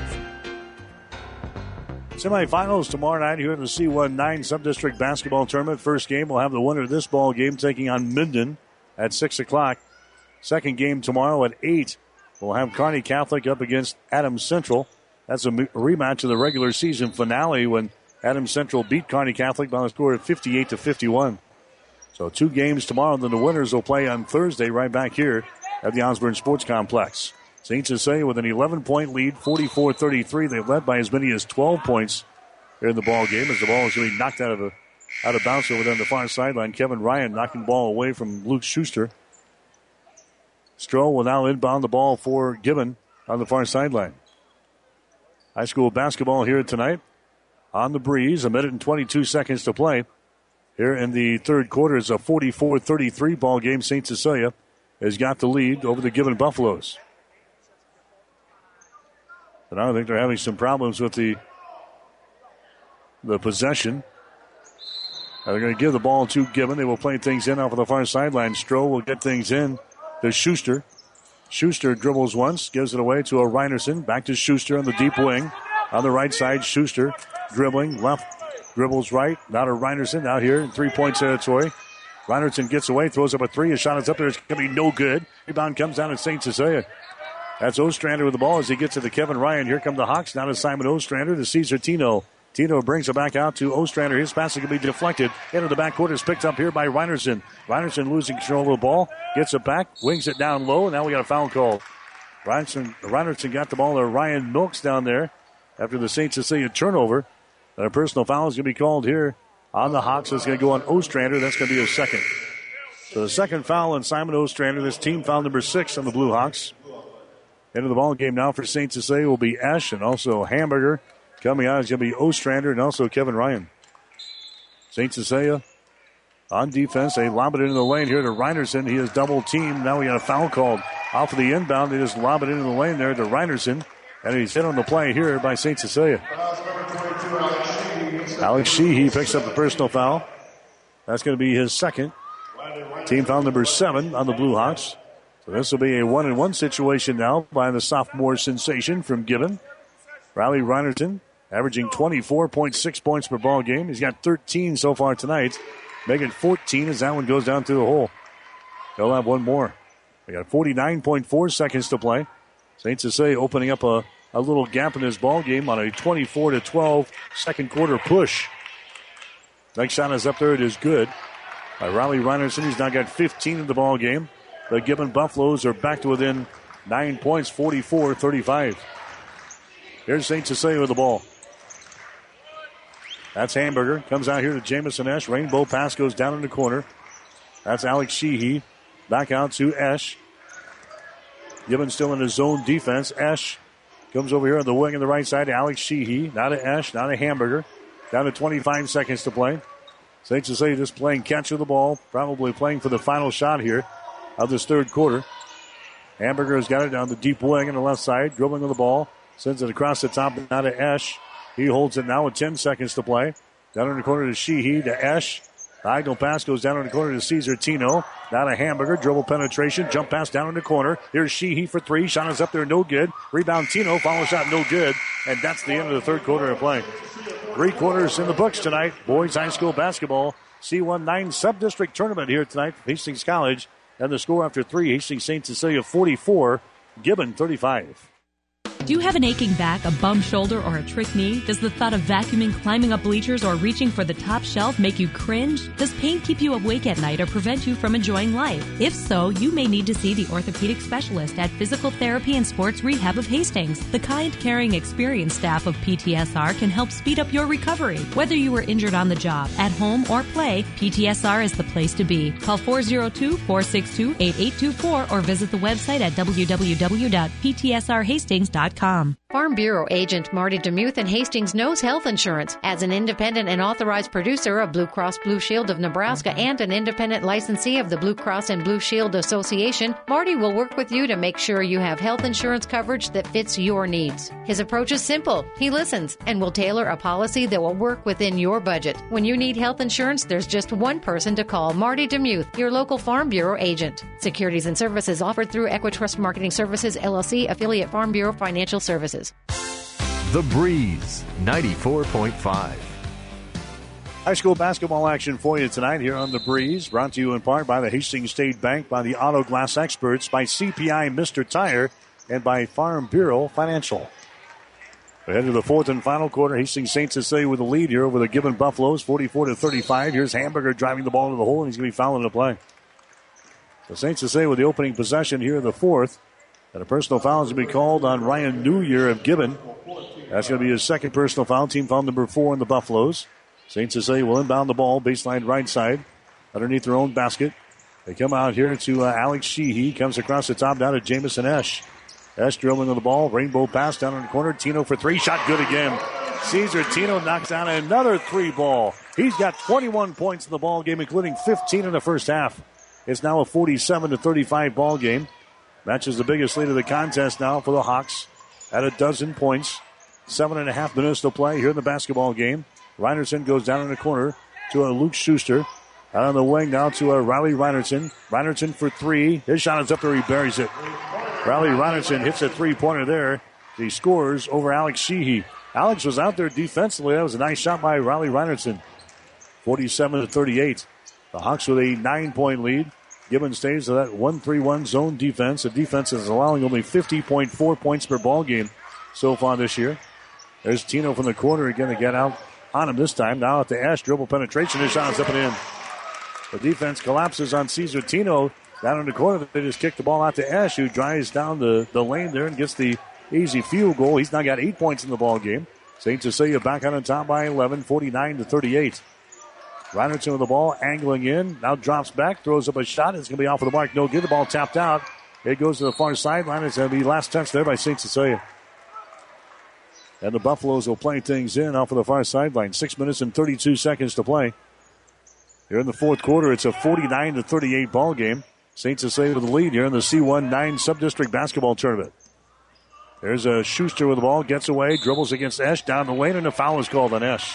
Semifinals tomorrow night here in the C19 Sub-District Basketball Tournament. First game, we'll have the winner of this ball game taking on Minden at 6 o'clock. Second game tomorrow at 8. We'll have Kearney Catholic up against Adams Central. That's a rematch of the regular season finale when Adams Central beat Kearney Catholic by a score of 58-51. So 2 games tomorrow, and then the winners will play on Thursday right back here at the Osborne Sports Complex. St. Cecilia with an 11-point lead, 44-33. They've led by as many as 12 points here in the ball game as the ball is going to be knocked out of bounds over there on the far sideline. Kevin Ryan knocking the ball away from Luke Schuster. Stroh will now inbound the ball for Gibbon on the far sideline. High school basketball here tonight on the Breeze. 1 minute and 22 seconds to play. Here in the third quarter, it's a 44-33 ball game. St. Cecilia has got the lead over the Gibbon Buffaloes. But I think they're having some problems with the possession. They're going to give the ball to Gibbon. They will play things in off of the far sideline. Stroh will get things in to Schuster. Schuster dribbles once, gives it away to a Reinerson. Back to Schuster on the deep wing. On the right side, Schuster dribbling left, dribbles right. Now to Reinerson out here in 3-point territory. Reinerson gets away, throws up a 3. His shot is up there. It's going to be no good. Rebound comes down to St. Cecilia. That's Ostrander with the ball as he gets to the Kevin Ryan. Here come the Hawks. Now to Simon Ostrander to Caesar Tino. Tino brings it back out to Ostrander. His pass is going to be deflected. Into the backcourt is picked up here by Reinerson. Reinerson losing control of the ball. Gets it back. Wings it down low. And now we got a foul call. Reinerson got the ball to Ryan Milks down there after the St. Cecilia turnover. And a personal foul is going to be called here on the Hawks. It's going to go on Ostrander. That's going to be his second. So the second foul on Simon Ostrander. This team foul number 6 on the Blue Hawks. Into the ball game now for St. Cecilia will be Esch and also Hamburger. Coming out is going to be Ostrander and also Kevin Ryan. St. Cecilia on defense. They lob it into the lane here to Reinerson. He is double teamed. Now we got a foul called off of the inbound. They just lob it into the lane there to Reinerson. And he's hit on the play here by St. Cecilia. Alex Sheehy picks up the personal foul. That's going to be his second. Team foul number 7 on the Blue Hawks. So this will be a 1-and-1 situation now by the sophomore sensation from Gibbon. Riley Reinerton averaging 24.6 points per ball game. He's got 13 so far tonight. Make it 14 as that one goes down through the hole. They'll have one more. They got 49.4 seconds to play. St. Cecilia opening up a little gap in this ball game on a 24-12 second quarter push. Next shot is up there. It is good by Riley Reinerson. He's now got 15 in the ball game. The Gibbon Buffaloes are back to within 9 points, 44-35. Here's St. Cecilia with the ball. That's Hamburger. Comes out here to Jamison Esch. Rainbow pass goes down in the corner. That's Alex Sheehy. Back out to Esch. Gibbon still in his zone defense. Esch comes over here on the wing on the right side. Alex Sheehy. Now to Esch. Now to Hamburger. Down to 25 seconds to play. St. Cecilia just playing catch with the ball. Probably playing for the final shot here of this third quarter. Hamburger has got it down the deep wing on the left side. Dribbling with the ball. Sends it across the top now to Esch. He holds it now with 10 seconds to play. Down in the corner to Sheehy to Esch. Diagonal pass goes down in the corner to Caesar Tino. Now to Hamburger. Dribble penetration. Jump pass down in the corner. Here's Sheehy for three. Shot is up there. No good. Rebound Tino. Follow shot. No good. And that's the end of the third quarter of play. 3 quarters in the books tonight. Boys High School basketball. C19 Sub-District Tournament here tonight for Hastings College. And the score after 3. Hastings St. Cecilia 44. Gibbon 35. Do you have an aching back, a bum shoulder, or a trick knee? Does the thought of vacuuming, climbing up bleachers, or reaching for the top shelf make you cringe? Does pain keep you awake at night or prevent you from enjoying life? If so, you may need to see the orthopedic specialist at Physical Therapy and Sports Rehab of Hastings. The kind, caring, experienced staff of PTSR can help speed up your recovery. Whether you were injured on the job, at home, or play, PTSR is the place to be. Call 402-462-8824 or visit the website at www.ptsrhastings.com. Farm Bureau agent Marty DeMuth in Hastings knows health insurance. As an independent and authorized producer of Blue Cross Blue Shield of Nebraska and an independent licensee of the Blue Cross and Blue Shield Association, Marty will work with you to make sure you have health insurance coverage that fits your needs. His approach is simple. He listens and will tailor a policy that will work within your budget. When you need health insurance, there's just one person to call, Marty DeMuth, your local Farm Bureau agent. Securities and services offered through Equitrust Marketing Services, LLC, affiliate Farm Bureau Financial Services. The Breeze 94.5. High school basketball action for you tonight here on The Breeze. Brought to you in part by the Hastings State Bank, by the Auto Glass Experts, by CPI Mr. Tire, and by Farm Bureau Financial. We head to the fourth and final quarter. Hastings St. Cecilia with the lead here over the Gibbon Buffaloes, 44-35. Here's Hamburger driving the ball to the hole, and he's going to be fouling the play. So St. Cecilia with the opening possession here in the fourth. And a personal foul is going to be called on Ryan Newyear of Gibbon. That's going to be his second personal foul. Team foul number 4 in the Buffaloes. St. Cecilia will inbound the ball, baseline right side, underneath their own basket. They come out here to Alex Sheehy. Comes across the top down to Jamison Esch. Esch dribbling on the ball. Rainbow pass down in the corner. Tino for 3. Shot good again. Caesar Tino knocks down another 3 ball. He's got 21 points in the ball game, including 15 in the first half. It's now a 47-35 ball game. Matches the biggest lead of the contest now for the Hawks at 12 points. 7.5 minutes to play here in the basketball game. Reinertsen goes down in the corner to Luke Schuster. Out on the wing now to Riley Reinertsen. Reinertsen for 3. His shot is up there. He buries it. Riley Reinertsen hits a 3-pointer there. He scores over Alex Sheehy. Alex was out there defensively. That was a nice shot by Riley Reinertsen. 47-38. The Hawks with a 9-point lead. Gibbon stays to that 1-3-1 zone defense. The defense is allowing only 50.4 points per ball game so far this year. There's Tino from the corner again to get out on him this time. Now at the Ash, dribble penetration. His shot is up and in. The defense collapses on Caesar Tino down in the corner. They just kick the ball out to Ash, who drives down the lane there and gets the easy field goal. He's now got 8 points in the ball game. St. Cecilia back on the top by 11, 49-38. Reinertsen with the ball, angling in. Now drops back, throws up a shot. It's going to be off of the mark. No good. The ball tapped out. It goes to the far sideline. It's going to be last touch there by St. Cecilia. And the Buffaloes will play things in off of the far sideline. 6 minutes and 32 seconds to play. Here in the fourth quarter, it's a 49-38 ball game. St. Cecilia with the lead here in the C19 Sub-District Basketball Tournament. There's a Schuster with the ball, gets away, dribbles against Esch down the lane, and a foul is called on Esch.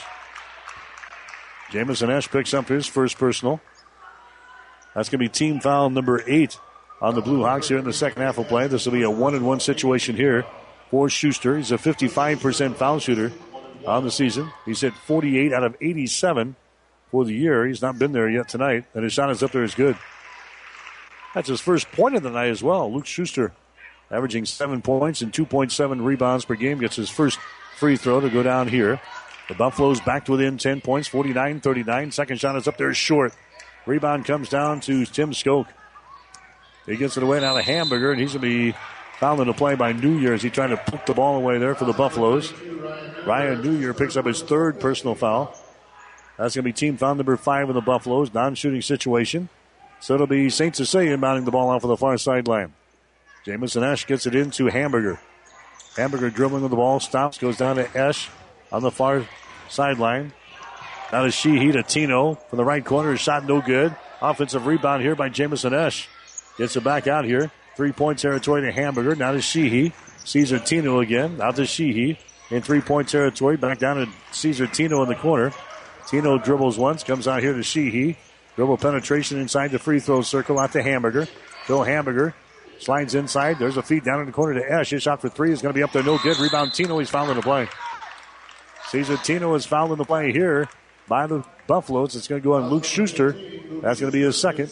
Jamison Esch picks up his first personal. That's going to be team foul number 8 on the Blue Hawks here in the second half of play. This will be a 1-and-1 situation here for Schuster. He's a 55% foul shooter on the season. He's hit 48 out of 87 for the year. He's not been there yet tonight, and his shot is up there is good. That's his first point of the night as well. Luke Schuster averaging 7 points and 2.7 rebounds per game. Gets his first free throw to go down here. The Buffaloes back to within 10 points, 49-39. Second shot is up there short. Rebound comes down to Tim Skoke. He gets it away now to Hamburger, and he's going to be fouled in the play by Newyear as he tried to poke the ball away there for the Buffaloes. Ryan Newyear picks up his third personal foul. That's going to be team foul number 5 of the Buffaloes. Non-shooting situation. So it'll be St. Cecilia inbounding the ball off of the far sideline. Jamison Esch gets it into Hamburger. Hamburger dribbling with the ball, stops, goes down to Esch on the far sideline. Now to Sheehy to Tino from the right corner. His shot no good. Offensive rebound here by Jamison Esch. Gets it back out here. 3-point territory to Hamburger. Now to Sheehy. Caesar Tino again. Out to Sheehy in 3-point territory. Back down to Caesar Tino in the corner. Tino dribbles once, comes out here to Sheehy. Dribble penetration inside the free throw circle out to Hamburger. Phil Hamburger slides inside. There's a feed down in the corner to Esch. His shot for three is going to be up there. No good. Rebound Tino. He's fouled in the play. Cesar Tino is fouled in the play here by the Buffaloes. It's going to go on Luke Schuster. That's going to be his second.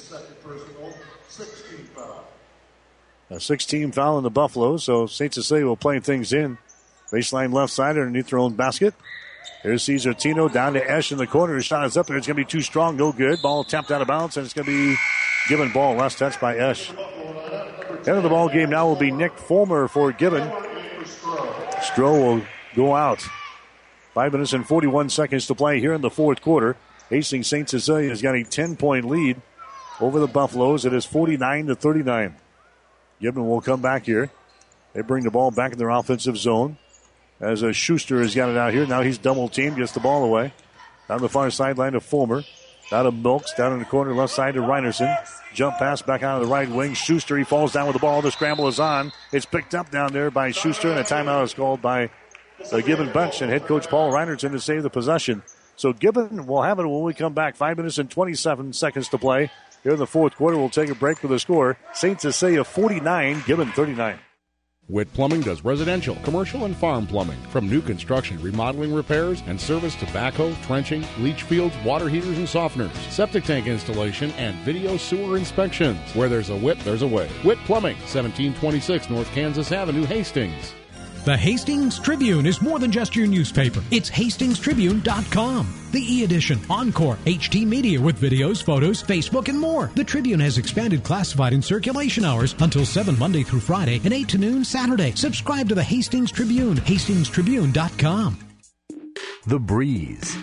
A 16 foul in the Buffaloes. So St. Cecilia will play things in. Baseline left side underneath their own basket. Here's Cesar Tino down to Esch in the corner. His shot is up there. It's going to be too strong. No good. Ball tapped out of bounds, and it's going to be Gibbon ball. Last touch by Esch. End of the ball game now will be Nick Fulmer for Gibbon. Stroh will go out. 5 minutes and 41 seconds to play here in the fourth quarter. Hastings St. Cecilia has got a 10-point lead over the Buffaloes. It is 49-39. Gibbon will come back here. They bring the ball back in their offensive zone. As Schuster has got it out here. Now he's double-teamed, gets the ball away. Down the far sideline to Fulmer. Down to Milks, down in the corner left side to Reinerson. Jump pass back out of the right wing. Schuster, he falls down with the ball. The scramble is on. It's picked up down there by Schuster, and a timeout is called by the Gibbon bench and head coach Paul Reinerson to save the possession. So Gibbon will have it when we come back. 5 minutes and 27 seconds to play. Here in the fourth quarter, we'll take a break with the score. St. Cecilia 49, Gibbon 39. Witt Plumbing does residential, commercial, and farm plumbing. From new construction, remodeling, repairs, and service to backhoe, trenching, leach fields, water heaters, and softeners, septic tank installation, and video sewer inspections. Where there's a Witt, there's a way. Witt Plumbing, 1726 North Kansas Avenue, Hastings. The Hastings Tribune is more than just your newspaper. It's hastingstribune.com. The e-edition, Encore, HT Media with videos, photos, Facebook, and more. The Tribune has expanded classified and circulation hours until 7 Monday through Friday and 8 to noon Saturday. Subscribe to the Hastings Tribune, hastingstribune.com. The Breeze,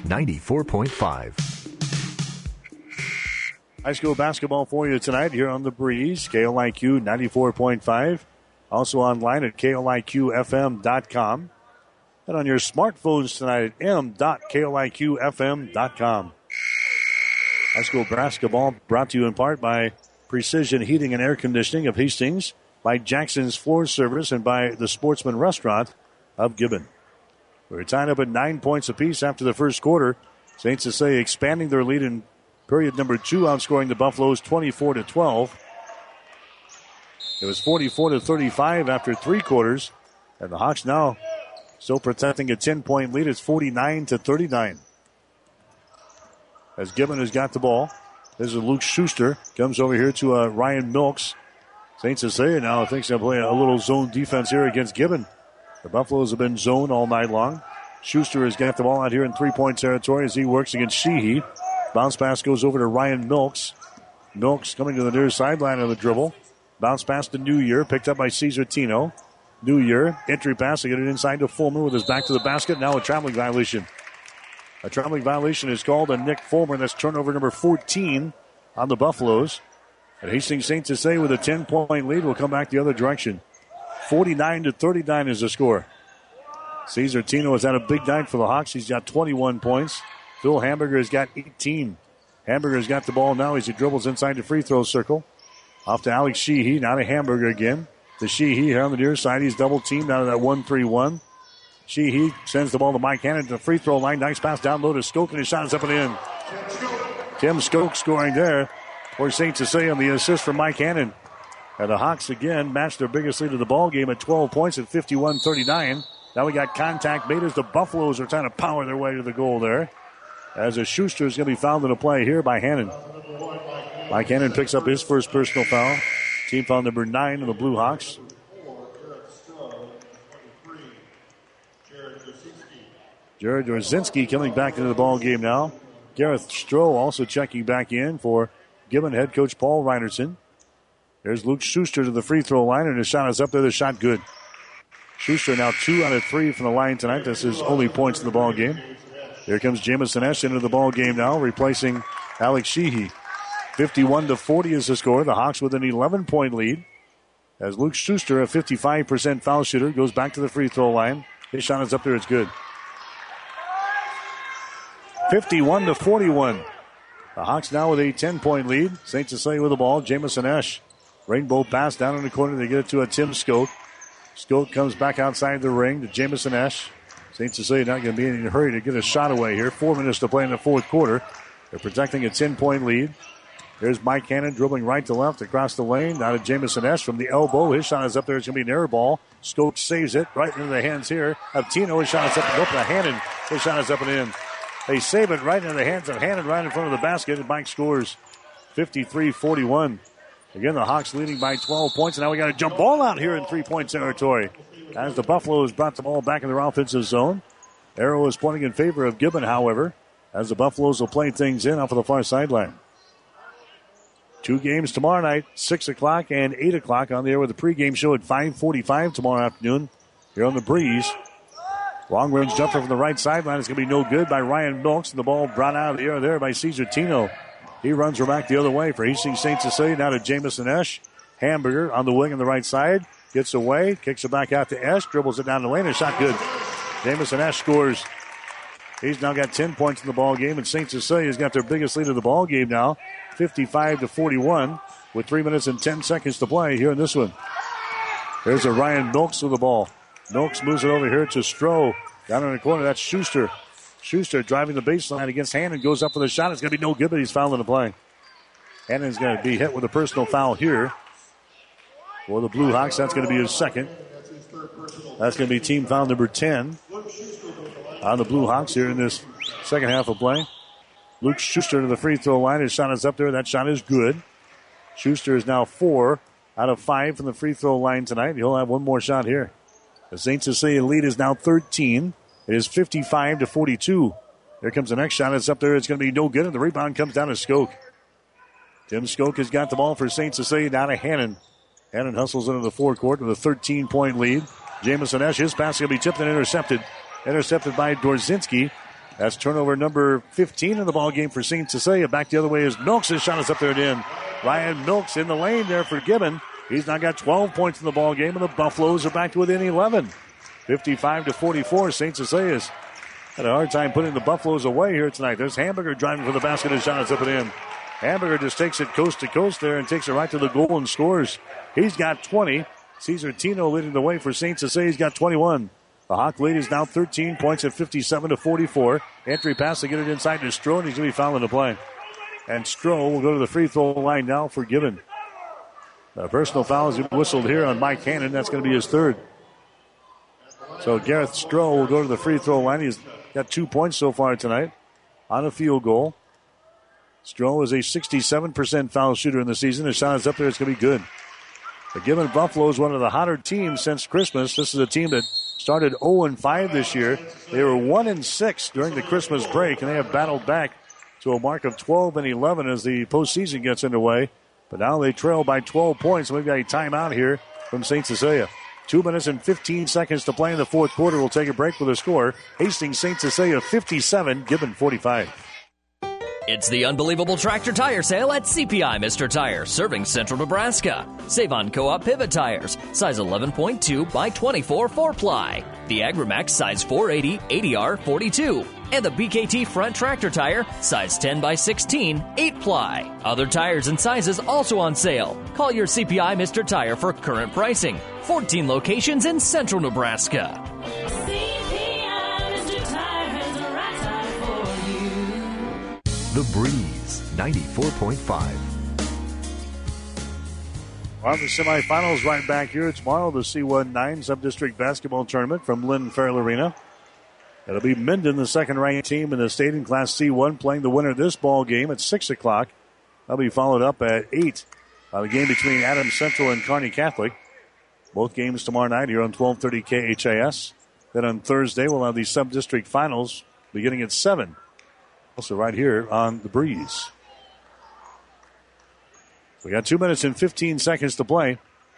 94.5. High school basketball for you tonight here on The Breeze, KLIQ 94.5. Also online at KLIQFM.com. And on your smartphones tonight at m.kliqfm.com. High school basketball brought to you in part by Precision Heating and Air Conditioning of Hastings, by Jackson's Floor Service, and by the Sportsman Restaurant of Gibbon. We're tied up at 9 points apiece after the first quarter. St. Cecilia expanding their lead in period number 2, outscoring the Buffaloes 24-12. It was 44-35 after 3 quarters. And the Hawks now still protecting a 10-point lead. It's 49-39. As Gibbon has got the ball. This is Luke Schuster. Comes over here to Ryan Milks. St. Cecilia now thinks they'll play a little zone defense here against Gibbon. The Buffaloes have been zoned all night long. Schuster has got the ball out here in 3-point territory as he works against Sheehy. Bounce pass goes over to Ryan Milks. Milks coming to the near sideline of the dribble. Bounce pass to New Year, picked up by Cesar Tino. New Year, entry pass to get it inside to Fulmer with his back to the basket. Now a traveling violation. A traveling violation is called on Nick Fulmer. That's turnover number 14 on the Buffaloes. And Hastings St. Cecilia with a 10-point lead will come back the other direction. 49-39 is the score. Cesar Tino has had a big night for the Hawks. He's got 21 points. Phil Hamburger has got 18. Hamburger's got the ball now as he dribbles inside the free throw circle. Off to Alex Sheehy, now to Hamburger again. To Sheehy here on the near side. He's double teamed out of that 1-3-1. Sheehy sends the ball to Mike Hannon to the free throw line. Nice pass down low to Skoke, and his shot is up and in. Tim Skoke scoring there for St. Cecilia on the assist from Mike Hannon. And the Hawks again matched their biggest lead of the ball game at 12 points at 51-39. Now we got contact made as the Buffaloes are trying to power their way to the goal there. As a Schuster is going to be fouled in a play here by Hannon. Mike Hannon picks up his first personal foul. Team foul number 9 of the Blue Hawks. Jared Dorzinski coming back into the ball game now. Gareth Stroh also checking back in for Gibbon head coach Paul Reinerson. There's Luke Schuster to the free throw line, and his shot is up there. The shot good. Schuster now 2 out of 3 from the line tonight. That's his only points in the ball game. Here comes Jamison Esch into the ball game now, replacing Alex Sheehy. 51-40 is the score. The Hawks with an 11-point lead. As Luke Schuster, a 55% foul shooter, goes back to the free throw line. His shot is up there. It's good. 51-41. The Hawks now with a 10-point lead. St. Cecilia with the ball. Jamison Esch. Rainbow pass down in the corner. They get it to a Tim Skoke. Skoke comes back outside the ring to Jamison Esch. St. Cecilia not going to be in a hurry to get a shot away here. 4 minutes to play in the fourth quarter. They're protecting a 10-point lead. There's Mike Hannon dribbling right to left across the lane. Now to Jamison Esch from the elbow. His shot is up there. It's going to be an air ball. Stokes saves it right into the hands here of Tino. His shot is up and up to Hannon. His shot is up and in. They save it right into the hands of Hannon right in front of the basket. And Mike scores 53-41. Again, the Hawks leading by 12 points. And now we got a jump ball out here in three-point territory. As the Buffaloes brought the ball back in their offensive zone. Arrow is pointing in favor of Gibbon, however, as the Buffaloes will play things in off of the far sideline. 2 games tomorrow night, 6 o'clock and 8 o'clock on the air with the pregame show at 5:45 tomorrow afternoon here on the Breeze. Long-range jumper from the right sideline is going to be no good by Ryan Milks, and the ball brought out of the air there by Cesar Tino. He runs her back the other way for Hastings St. Cecilia. Now to Jamison Esch. Hamburger on the wing on the right side. Gets away, kicks it back out to Esch, dribbles it down the lane, and shot good. Jamison Esch scores. He's now got 10 points in the ball game, and St. Cecilia's got their biggest lead of the ball game now, 55-41, with 3 minutes and 10 seconds to play here in this one. There's a Ryan Milks with the ball. Milks moves it over here to Stroh. Down in the corner, that's Schuster. Schuster driving the baseline against Hannon, goes up for the shot. It's going to be no good, but he's fouling the play. Hannon's going to be hit with a personal foul here. For the Blue Hawks, that's going to be his second. That's going to be team foul number 10 on the Blue Hawks here in this second half of play. Luke Schuster to the free throw line. His shot is up there. That shot is good. Schuster is now 4 out of 5 from the free throw line tonight. He'll have one more shot here. The St. Cecilia lead is now 13. It is 55-42. There comes the next shot. It's up there. It's going to be no good, and the rebound comes down to Skoke. Tim Skoke has got the ball for St. Cecilia down to Hannon. Hannon hustles into the forecourt with a 13-point lead. Jamison Esch, his pass is going to be tipped and intercepted. Intercepted by Dorzinski. That's turnover number 15 in the ball game for St. Cecilia. Back the other way is Milks. His shot is up there and in. Ryan Milks in the lane there for Gibbon. He's now got 12 points in the ball game, and the Buffaloes are back to within 11. 55-44. St. Cecilia's had a hard time putting the Buffaloes away here tonight. There's Hamburger driving for the basket. His shot is up and in. Hamburger just takes it coast to coast there and takes it right to the goal and scores. He's got 20. Cesar Tino leading the way for St. Cecilia. He's got 21. The Hawk lead is now 13 points at 57-44. Entry pass to get it inside to Stroh, and he's going to be fouling the play. And Stroh will go to the free throw line now for Gibbon. The personal foul is whistled here on Mike Hannon. That's going to be his third. So Gareth Stroh will go to the free throw line. He's got 2 points so far tonight on a field goal. Stroh is a 67% foul shooter in the season. His shot is up there. It's going to be good. The Gibbon Buffalo is one of the hotter teams since Christmas. This is a team that started 0-5 this year. They were 1-6 during the Christmas break, and they have battled back to a mark of 12-11 as the postseason gets underway. But now they trail by 12 points. We've got a timeout here from St. Cecilia. 2 minutes and 15 seconds to play in the fourth quarter. We'll take a break with a score. Hastings St. Cecilia 57, Gibbon 45. It's the unbelievable tractor tire sale at CPI Mr. Tire, serving central Nebraska. Save on Co-op pivot tires, size 11.2 by 24 4-ply. The Agrimax size 480 80R 42. And the BKT front tractor tire, size 10 by 16 8-ply. Other tires and sizes also on sale. Call your CPI Mr. Tire for current pricing. 14 locations in central Nebraska. The Breeze, 94.5. On the semifinals right back here tomorrow, the C19 Sub-District Basketball Tournament from Lynn Farrell Arena. It'll be Minden, the second-ranked team in the state in Class C1, playing the winner of this ball game at 6 o'clock. That'll be followed up at 8 on the game between Adams Central and Kearney Catholic. Both games tomorrow night here on 1230 KHAS. Then on Thursday, we'll have the Sub-District Finals beginning at 7. Also right here on the Breeze. We got 2 minutes and 15 seconds to play.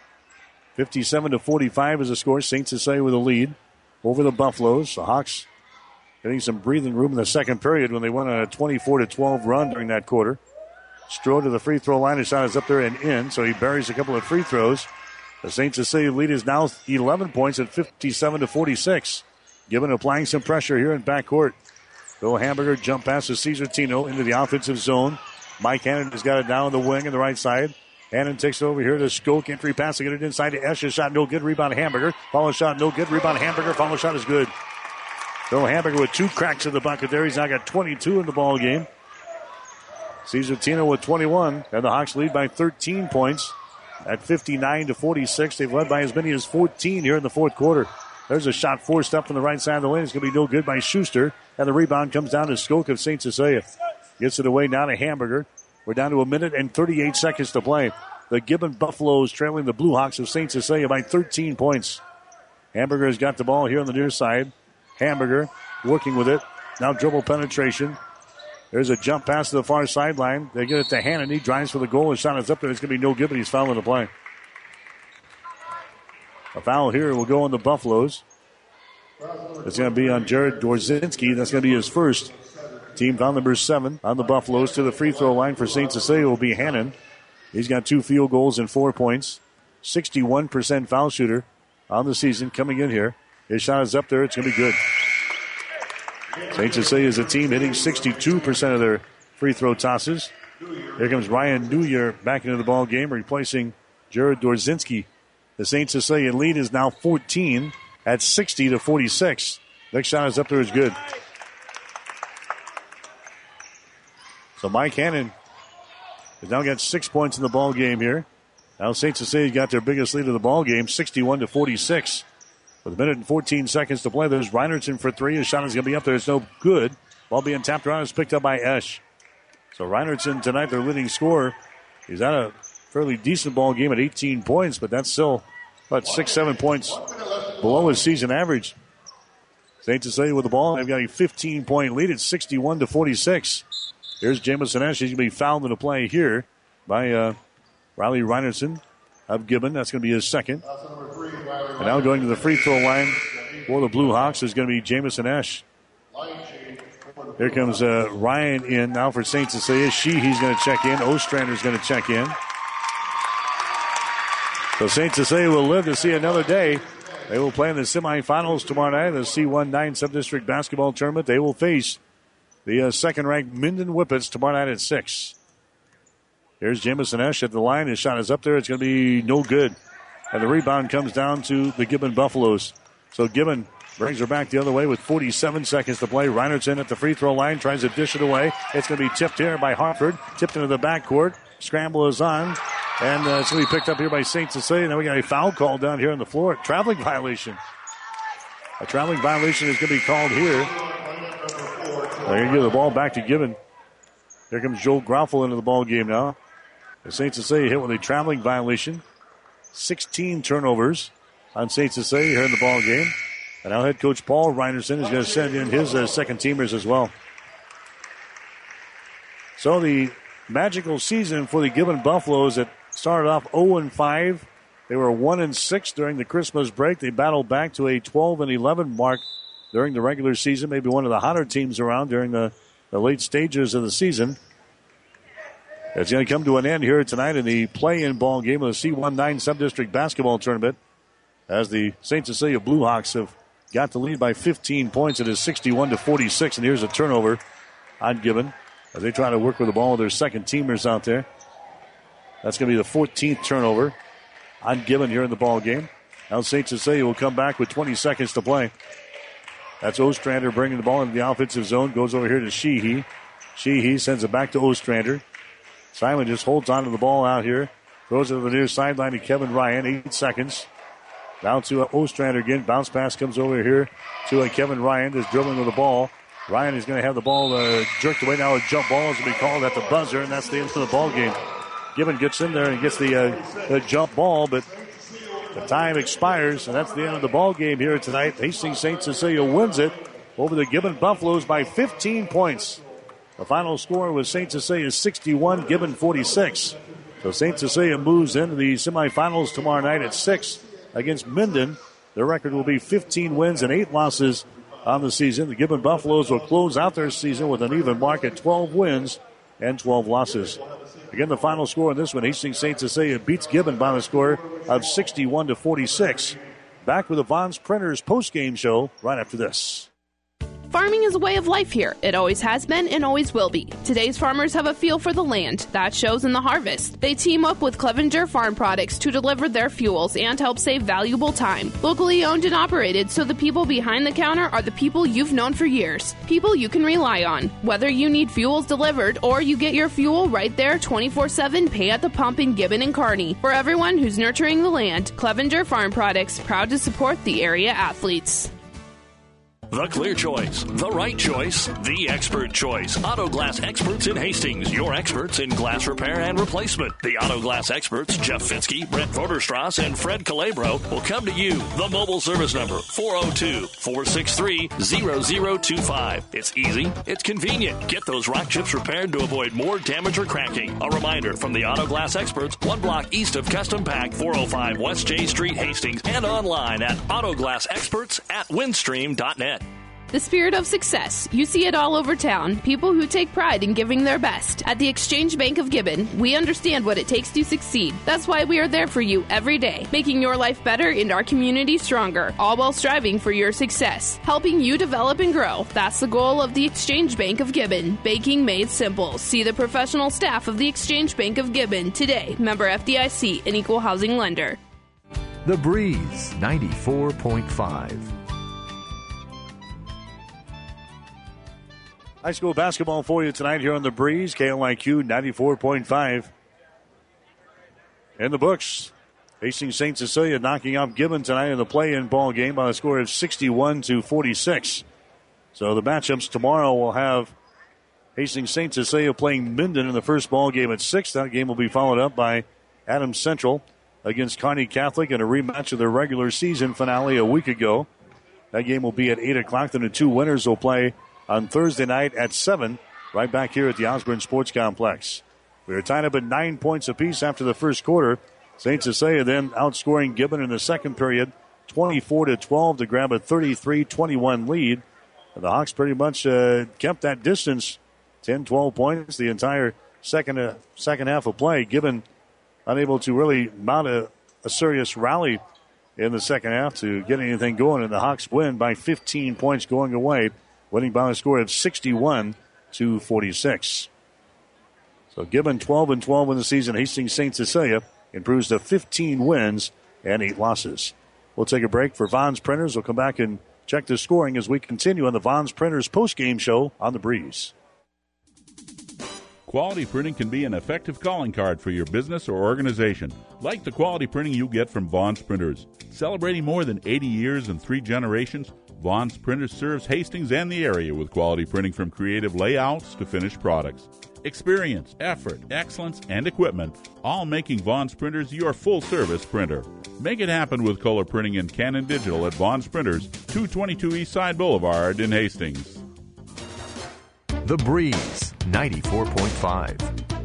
57-45 is the score. St. Cecilia with a lead over the Buffaloes. The Hawks getting some breathing room in the second period when they went on a 24-12 run during that quarter. Stroh to the free throw line. His shot is up there and in, so he buries a couple of free throws. The St. Cecilia lead is now 11 points at 57-46. Gibbon applying some pressure here in backcourt. Bill Hamburger jump past to Cesar Tino into the offensive zone. Mike Hannon has got it down on the wing on the right side. Hannon takes it over here to Skoke. Entry pass to get it inside to Esch. Shot no good. Rebound Hamburger. Follow shot no good. Rebound Hamburger. Follow shot is good. Phil Hamburger with 2 cracks in the bucket there. He's now got 22 in the ball game. Cesar Tino with 21, and the Hawks lead by 13 points at 59-46. They've led by as many as 14 here in the fourth quarter. There's a shot forced up from the right side of the lane. It's going to be no good by Schuster, and the rebound comes down to Skoke of St. Cecilia. Gets it away now to Hamburger. We're down to 1 minute and 38 seconds to play. The Gibbon Buffaloes trailing the Blue Hawks of St. Cecilia by 13 points. Hamburger has got the ball here on the near side. Hamburger working with it. Now dribble penetration. There's a jump pass to the far sideline. They get it to Hannon. He drives for the goal. His shot is up there. It's going to be no good, but he's fouling the play. A foul here will go on the Buffaloes. It's going to be on Jared Dorzinski. That's going to be his first. Team foul number 7 on the Buffaloes. To the free throw line for St. Cecilia will be Hannon. He's got 2 field goals and 4 points. 61% foul shooter on the season coming in here. His shot is up there. It's going to be good. St. Cecilia is a team hitting 62% of their free throw tosses. Here comes Ryan Newyer back into the ball game, replacing Jared Dorzinski. The St. Cecilia lead is now 14 at 60-46. Next shot is up there, is good. So Mike Hannon has now got 6 points in the ball game here. Now St. Cecilia got their biggest lead of the ball game, 61-46. With a minute and 14 seconds to play, there's Reinertson for 3. His shot is going to be up there. It's no good. Ball being tapped around is picked up by Esch. So Reinertson tonight, their leading scorer. He's had a fairly decent ball game at 18 points, but that's still about 6-7 points below his season average. St. Cecilia with the ball. They've got a 15-point lead. It's 61-46. Here's Jamison Esch. He's going to be fouled in the play here by Riley Reinertson of Gibbon. That's going to be his second. And now going to the free throw line for the Blue Hawks is going to be Jamison Esch. Here comes Ryan in now for St. Cecilia. Sheehy's going to check in. Ostrander's going to check in. So St. Cecilia will live to see another day. They will play in the semifinals tomorrow night in the C19 Subdistrict Basketball Tournament. They will face the second-ranked Minden Whippets tomorrow night at 6. Here's Jamison Esch at the line. His shot is up there. It's going to be no good. And the rebound comes down to the Gibbon Buffaloes. So Gibbon brings her back the other way with 47 seconds to play. Reinertson at the free throw line, tries to dish it away. It's going to be tipped here by Hartford. Tipped into the backcourt. Scramble is on. And it's going to be picked up here by St. Cecilia. Now we got a foul call down here on the floor. Traveling violation. A traveling violation is going to be called here. They're going to give the ball back to Gibbon. Here comes Joel Groffel into the ball game now. St. Cecilia hit with a traveling violation. 16 turnovers on St. Cecilia here in the ball game. And now head coach Paul Reinertson is going to send in his second teamers as well. So the magical season for the Gibbon Buffaloes that started off 0-5. They were 1-6 during the Christmas break. They battled back to a 12-11 mark during the regular season. Maybe one of the hotter teams around during the late stages of the season. It's going to come to an end here tonight in the play-in ball game of the C19 Subdistrict Basketball Tournament as the St. Cecilia Blue Hawks have got the lead by 15 points. It is 61-46, and here's a turnover on Gibbon as they try to work with the ball with their second teamers out there. That's going to be the 14th turnover on Gibbon here in the ball game. Now St. Cecilia will come back with 20 seconds to play. That's Ostrander bringing the ball into the offensive zone. Goes over here to Sheehy. Sheehy sends it back to Ostrander. Simon just holds on to the ball out here. Throws it to the near sideline to Kevin Ryan. 8 seconds. Down to Ostrander again. Bounce pass comes over here to Kevin Ryan. Just dribbling with the ball. Ryan is going to have the ball jerked away. Now a jump ball is going to be called at the buzzer, and that's the end of the ball game. Gibbon gets in there and gets the jump ball, but the time expires, and that's the end of the ball game here tonight. Hastings St. Cecilia wins it over the Gibbon Buffaloes by 15 points. The final score was St. Cecilia 61, Gibbon 46. So St. Cecilia moves into the semifinals tomorrow night at 6 against Minden. Their record will be 15 wins and 8 losses on the season. The Gibbon Buffaloes will close out their season with an even mark at 12 wins and 12 losses. Again, the final score in this one, Hastings St. Cecilia beats Gibbon by the score of 61-46. Back with the Vaughn's Printers post-game show right after this. Farming is a way of life here. It always has been and always will be. Today's farmers have a feel for the land. That shows in the harvest. They team up with Clevenger Farm Products to deliver their fuels and help save valuable time. Locally owned and operated, so the people behind the counter are the people you've known for years. People you can rely on. Whether you need fuels delivered or you get your fuel right there 24/7, pay at the pump in Gibbon and Kearney. For everyone who's nurturing the land, Clevenger Farm Products, proud to support the area athletes. The clear choice, the right choice, the expert choice. Auto Glass Experts in Hastings, your experts in glass repair and replacement. The Auto Glass Experts, Jeff Fitzke, Brent Voderstrass, and Fred Calabro, will come to you. The mobile service number, 402-463-0025. It's easy, it's convenient. Get those rock chips repaired to avoid more damage or cracking. A reminder from the Auto Glass Experts, 1 block east of Custom Pack, 405 West J Street, Hastings, and online at autoglassexperts@windstream.net. The spirit of success. You see it all over town. People who take pride in giving their best. At the Exchange Bank of Gibbon, we understand what it takes to succeed. That's why we are there for you every day, making your life better and our community stronger, all while striving for your success, helping you develop and grow. That's the goal of the Exchange Bank of Gibbon. Banking made simple. See the professional staff of the Exchange Bank of Gibbon today. Member FDIC, an equal housing lender. The Breeze 94.5. High school basketball for you tonight here on The Breeze. KLIQ 94.5. In the books, Hastings St. Cecilia knocking off Gibbon tonight in the play-in ball game by a score of 61-46. So the matchups tomorrow will have Hastings St. Cecilia playing Minden in the first ball game at 6. That game will be followed up by Adams Central against Kearney Catholic in a rematch of their regular season finale a week ago. That game will be at 8 o'clock. Then the two winners will play on Thursday night at 7, right back here at the Osborne Sports Complex. We are tied up at 9 points apiece after the first quarter. St. Cecilia then outscoring Gibbon in the second period, 24-12 to grab a 33-21 lead. And the Hawks pretty much kept that distance, 10-12 points the entire second half of play. Gibbon unable to really mount a serious rally in the second half to get anything going, and the Hawks win by 15 points going away, winning by a score of 61-46. So Gibbon 12-12 in the season. Hastings St. Cecilia improves to 15 wins and 8 losses. We'll take a break for Vaughn's Printers. We'll come back and check the scoring as we continue on the Vaughn's Printers post-game show on The Breeze. Quality printing can be an effective calling card for your business or organization, like the quality printing you get from Vaughn's Printers. Celebrating more than 80 years and 3 generations, Vaughn's Printers serves Hastings and the area with quality printing from creative layouts to finished products. Experience, effort, excellence, and equipment, all making Vaughn's Printers your full-service printer. Make it happen with color printing and Canon Digital at Vaughn's Printers, 222 East Side Boulevard in Hastings. The Breeze 94.5.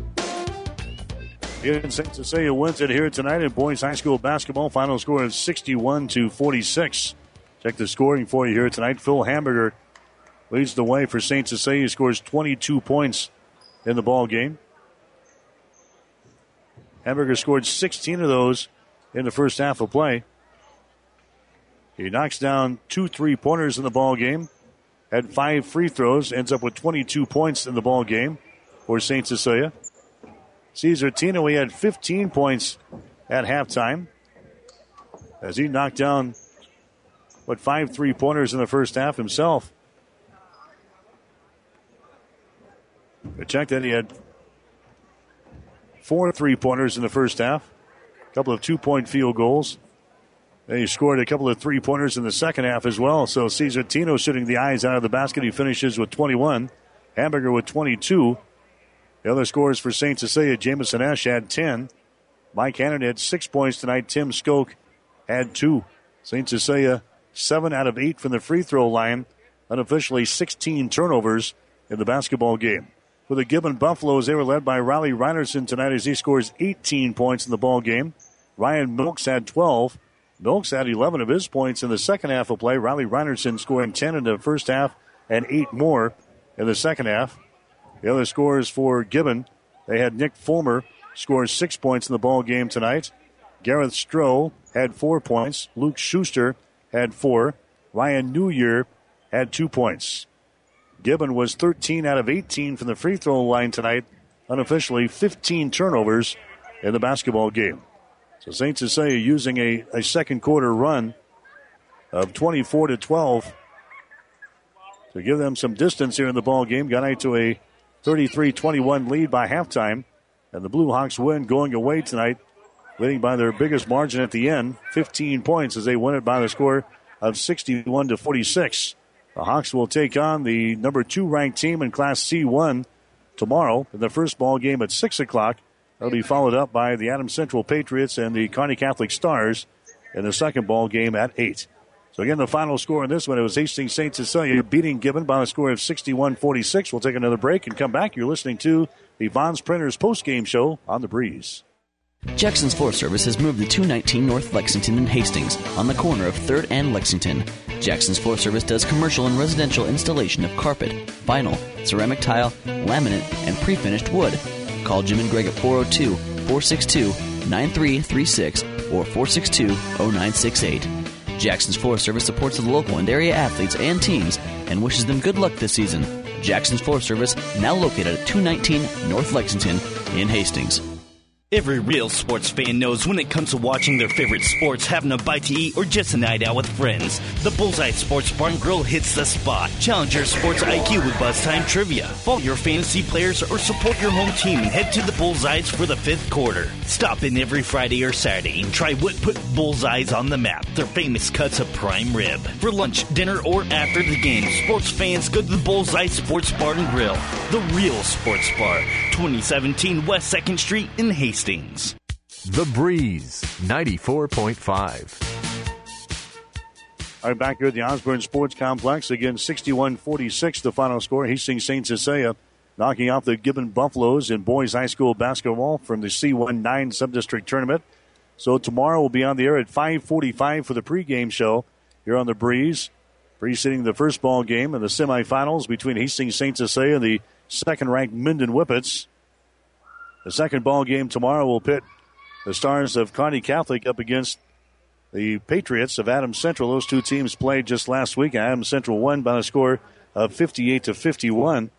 St. Cecilia wins it here tonight in boys high school basketball. Final score is 61-46. Check the scoring for you here tonight. Phil Hamburger leads the way for St. Cecilia. He scores 22 points in the ball game. Hamburger scored 16 of those in the first half of play. He knocks down 2 3-pointers in the ball game. Had 5 free throws. Ends up with 22 points in the ball game for St. Cecilia. Cesar Tino, he had 15 points at halftime as he knocked down 5 3-pointers in the first half himself. Check that, he had 4 3-pointers in the first half. A couple of 2-point field goals. And he scored a couple of 3-pointers in the second half as well. So Cesar Tino shooting the eyes out of the basket. He finishes with 21. Hamburger with 22. The other scores for St. Cecilia, Jamison Esch had 10. Mike Hannon had 6 points tonight. Tim Skoke had 2. St. Cecilia, 7 out of 8 from the free throw line. Unofficially 16 turnovers in the basketball game. For the Gibbon Buffaloes, they were led by Riley Reinerson tonight as he scores 18 points in the ball game. Ryan Milks had 12. Milks had 11 of his points in the second half of play. Riley Reinerson scoring 10 in the first half and 8 more in the second half. The other scores for Gibbon, they had Nick Fulmer score 6 points in the ball game tonight. Gareth Stroh had 4 points. Luke Schuster had 4. Ryan Newyear had 2 points. Gibbon was 13 out of 18 from the free throw line tonight. Unofficially, 15 turnovers in the basketball game. So St. Cecilia using a second quarter run of 24-12 to give them some distance here in the ball game. Got out to a 33-21 lead by halftime. And the Blue Hawks win going away tonight, leading by their biggest margin at the end, 15 points, as they win it by the score of 61-46. The Hawks will take on the number 2 ranked team in Class C1 tomorrow in the first ball game at 6 o'clock. That'll be followed up by the Adams Central Patriots and the Kearney Catholic Stars in the second ball game at 8. So again, the final score in this one, it was Hastings St. Cecilia beating Gibbon by the score of 61-46. We'll take another break and come back. You're listening to the Vaughn's Printers post-game show on The Breeze. Jackson's Floor Service has moved to 219 North Lexington in Hastings on the corner of 3rd and Lexington. Jackson's Floor Service does commercial and residential installation of carpet, vinyl, ceramic tile, laminate, and pre-finished wood. Call Jim and Greg at 402-462-9336 or 462-0968. Jackson's Floor Service supports the local and area athletes and teams and wishes them good luck this season. Jackson's Floor Service, now located at 219 North Lexington in Hastings. Every real sports fan knows when it comes to watching their favorite sports, having a bite to eat, or just a night out with friends, the Bullseye Sports Bar and Grill hits the spot. Challenge your sports IQ with Buzz Time Trivia. Follow your fantasy players or support your home team and head to the Bullseyes for the 5th quarter. Stop in every Friday or Saturday and try what put Bullseyes on the map, their famous cuts of prime rib. For lunch, dinner, or after the game, sports fans go to the Bullseye Sports Bar and Grill, the real sports bar, 2017 West 2nd Street in Hastings. The Breeze, 94.5. All right, back here at the Osborne Sports Complex. Again, 61-46 the final score. Hastings St. Cecilia knocking off the Gibbon Buffaloes in boys high school basketball from the C19 Subdistrict Tournament. So tomorrow we'll be on the air at 5:45 for the pregame show here on The Breeze, preceding the first ball game in the semifinals between Hastings St. Cecilia and the second-ranked Minden Whippets. The second ball game tomorrow will pit the Stars of Kearney Catholic up against the Patriots of Adams Central. Those two teams played just last week. Adams Central won by a score of 58-51.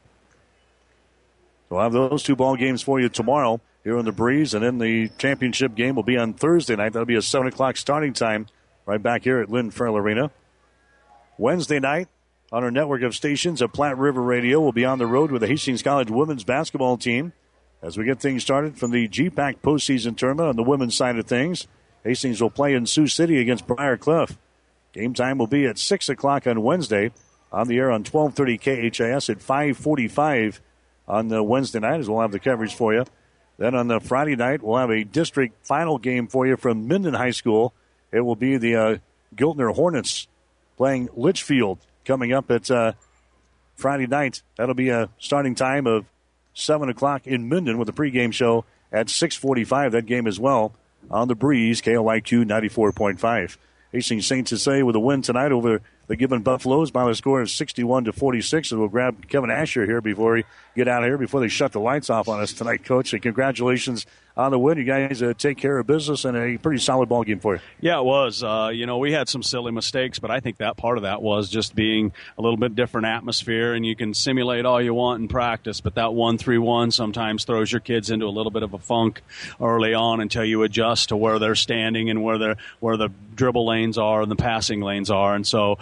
So we'll have those two ball games for you tomorrow here on The Breeze. And then the championship game will be on Thursday night. That'll be a 7 o'clock starting time right back here at Lynn Farrell Arena. Wednesday night on our network of stations at Platte River Radio, we'll be on the road with the Hastings College women's basketball team as we get things started from the GPAC postseason tournament on the women's side of things. Hastings will play in Sioux City against Briar Cliff. Game time will be at 6 o'clock on Wednesday. On the air on 1230 KHIS at 5:45 on the Wednesday night, as we'll have the coverage for you. Then on the Friday night, we'll have a district final game for you from Minden High School. It will be the Giltner Hornets playing Litchfield coming up at Friday night. That'll be a starting time of 7 o'clock in Minden with a pregame show at 6:45. That game as well on The Breeze, KLIQ 94.5. Hastings St. Cecilia with a win tonight over the Gibbon Buffaloes by the score of 61-46. And we'll grab Kevin Asher here before we get out of here, before they shut the lights off on us tonight, Coach. And congratulations on the win. You guys take care of business and a pretty solid ball game for you. Yeah, it was. We had some silly mistakes, but I think that part of that was just being a little bit different atmosphere. And you can simulate all you want in practice, but that 1-3-1 sometimes throws your kids into a little bit of a funk early on until you adjust to where they're standing and where the dribble lanes are and the passing lanes are. And so,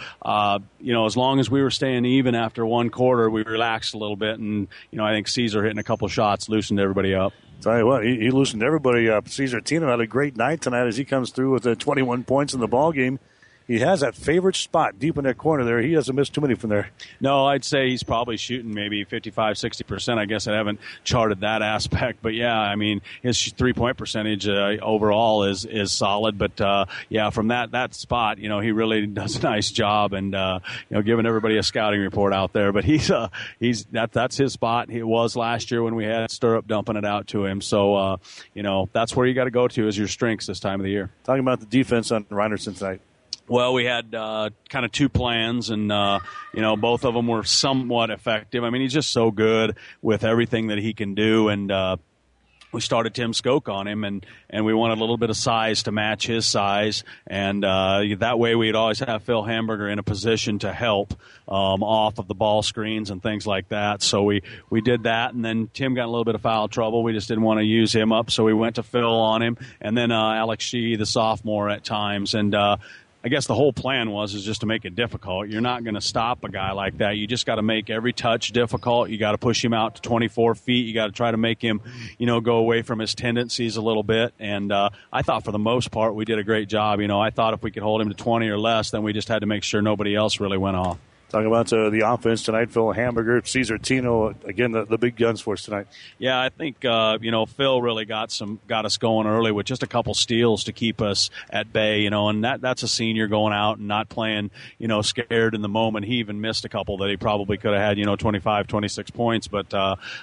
as long as we were staying even after one quarter, we relaxed a little bit. And, I think Caesar hitting a couple shots loosened everybody up. Tell you what, he loosened everybody up. Caesar Tino had a great night tonight as he comes through with 21 points in the ball game. He has that favorite spot deep in that corner there. He hasn't missed too many from there. No, I'd say he's probably shooting maybe 55-60%. I guess I haven't charted that aspect. But, yeah, his three-point percentage overall is solid. But, from that spot, he really does a nice job and, giving everybody a scouting report out there. But that's his spot. It was last year when we had Stirrup dumping it out to him. So, that's where you got to go to is your strengths this time of the year. Talking about the defense on Reinerson tonight. Well, we had kind of two plans, and, both of them were somewhat effective. He's just so good with everything that he can do, and we started Tim Skoke on him, and we wanted a little bit of size to match his size, and that way we'd always have Phil Hamburger in a position to help off of the ball screens and things like that. So we did that, and then Tim got a little bit of foul trouble. We just didn't want to use him up, so we went to Phil on him, and then Alex Shee, the sophomore, at times, and I guess the whole plan is just to make it difficult. You're not going to stop a guy like that. You just got to make every touch difficult. You got to push him out to 24 feet. You got to try to make him, go away from his tendencies a little bit. And I thought for the most part we did a great job. I thought if we could hold him to 20 or less, then we just had to make sure nobody else really went off. Talking about the offense tonight, Phil Hamburger, Cesar Tino, again, the big guns for us tonight. Yeah, I think, Phil really got us going early with just a couple steals to keep us at bay, and that's a senior going out and not playing, scared in the moment. He even missed a couple that he probably could have had, 25, 26 points. But,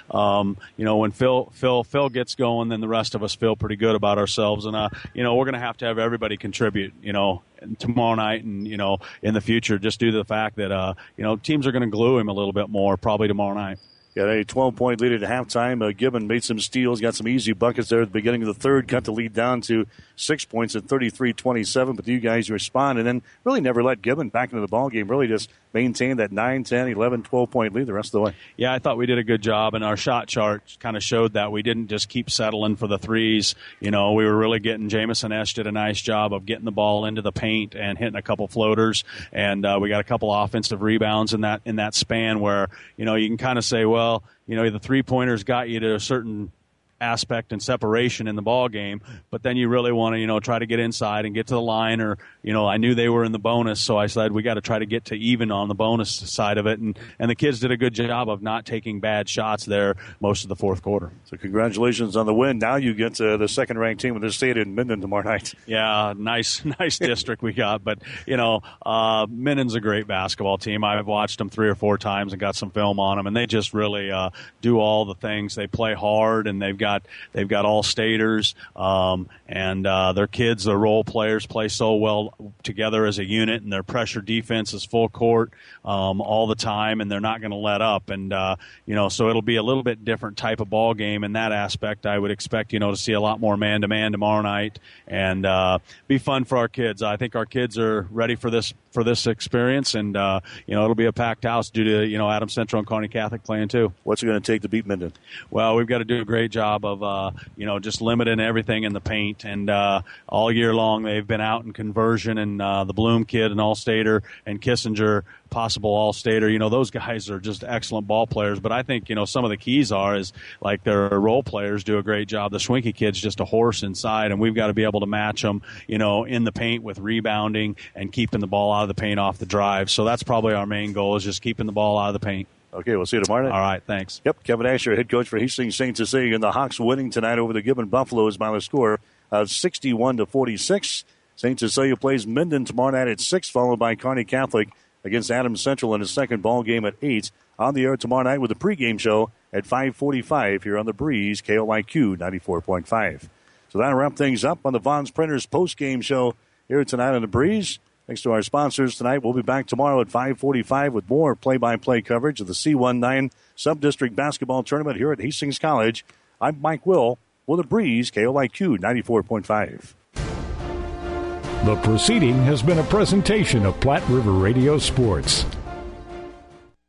when Phil gets going, then the rest of us feel pretty good about ourselves. And, we're going to have everybody contribute, tomorrow night and, in the future, just due to the fact that, teams are going to glue him a little bit more probably tomorrow night. Got a 12-point lead at halftime. Gibbon made some steals, got some easy buckets there at the beginning of the third, cut the lead down to 6 points at 33-27. But you guys respond and then really never let Gibbon back into the ballgame, really just maintained that 9, 10, 11, 12-point lead the rest of the way. Yeah, I thought we did a good job, and our shot chart kind of showed that we didn't just keep settling for the threes. We were really getting – Jamison Esch did a nice job of getting the ball into the paint and hitting a couple floaters, and we got a couple offensive rebounds in that span where, you can kind of say, well, the three-pointers got you to a certain aspect and separation in the ball game, but then you really want to try to get inside and get to the line, or I knew they were in the bonus, so I said we got to try to get to even on the bonus side of it, and the kids did a good job of not taking bad shots there most of the fourth quarter. So congratulations on the win. Now you get the second ranked team of the state in Minden tomorrow night. Yeah, nice district we got, but Minden's a great basketball team. I've watched them 3 or 4 times and got some film on them, and they just really do all the things. They play hard, and they've got all staters, and their kids, their role players, play so well together as a unit, and their pressure defense is full court all the time, and they're not going to let up. And so it'll be a little bit different type of ball game in that aspect. I would expect to see a lot more man-to-man tomorrow night, and be fun for our kids. I think our kids are ready for this experience, and it'll be a packed house due to Adams Central and Kearney Catholic playing too. What's it going to take to beat Minden? Well, we've got to do a great job of just limiting everything in the paint, and all year long they've been out in conversion, and the Bloom kid and All-Stater and Kissinger, possible All-Stater, those guys are just excellent ball players. But I think some of the keys is like their role players do a great job. The Schwenke kid's just a horse inside, and we've got to be able to match them in the paint with rebounding and keeping the ball out of the paint off the drive. So that's probably our main goal, is just keeping the ball out of the paint. Okay, we'll see you tomorrow night. All right, thanks. Yep, Kevin Asher, head coach for Hastings St. Cecilia, and the Hawks winning tonight over the Gibbon Buffaloes by the score of 61-46. St. Cecilia plays Minden tomorrow night at 6, followed by Kearney Catholic against Adams Central in his second ball game at 8. On the air tomorrow night with the pregame show at 5:45 here on The Breeze, KOIQ 94.5. So that'll wrap things up on the Vaughn's Printers postgame show here tonight on The Breeze. Thanks to our sponsors tonight. We'll be back tomorrow at 5:45 with more play-by-play coverage of the C19 Sub-District Basketball Tournament here at Hastings College. I'm Mike Will with The Breeze, KOIQ 94.5. The proceeding has been a presentation of Platte River Radio Sports.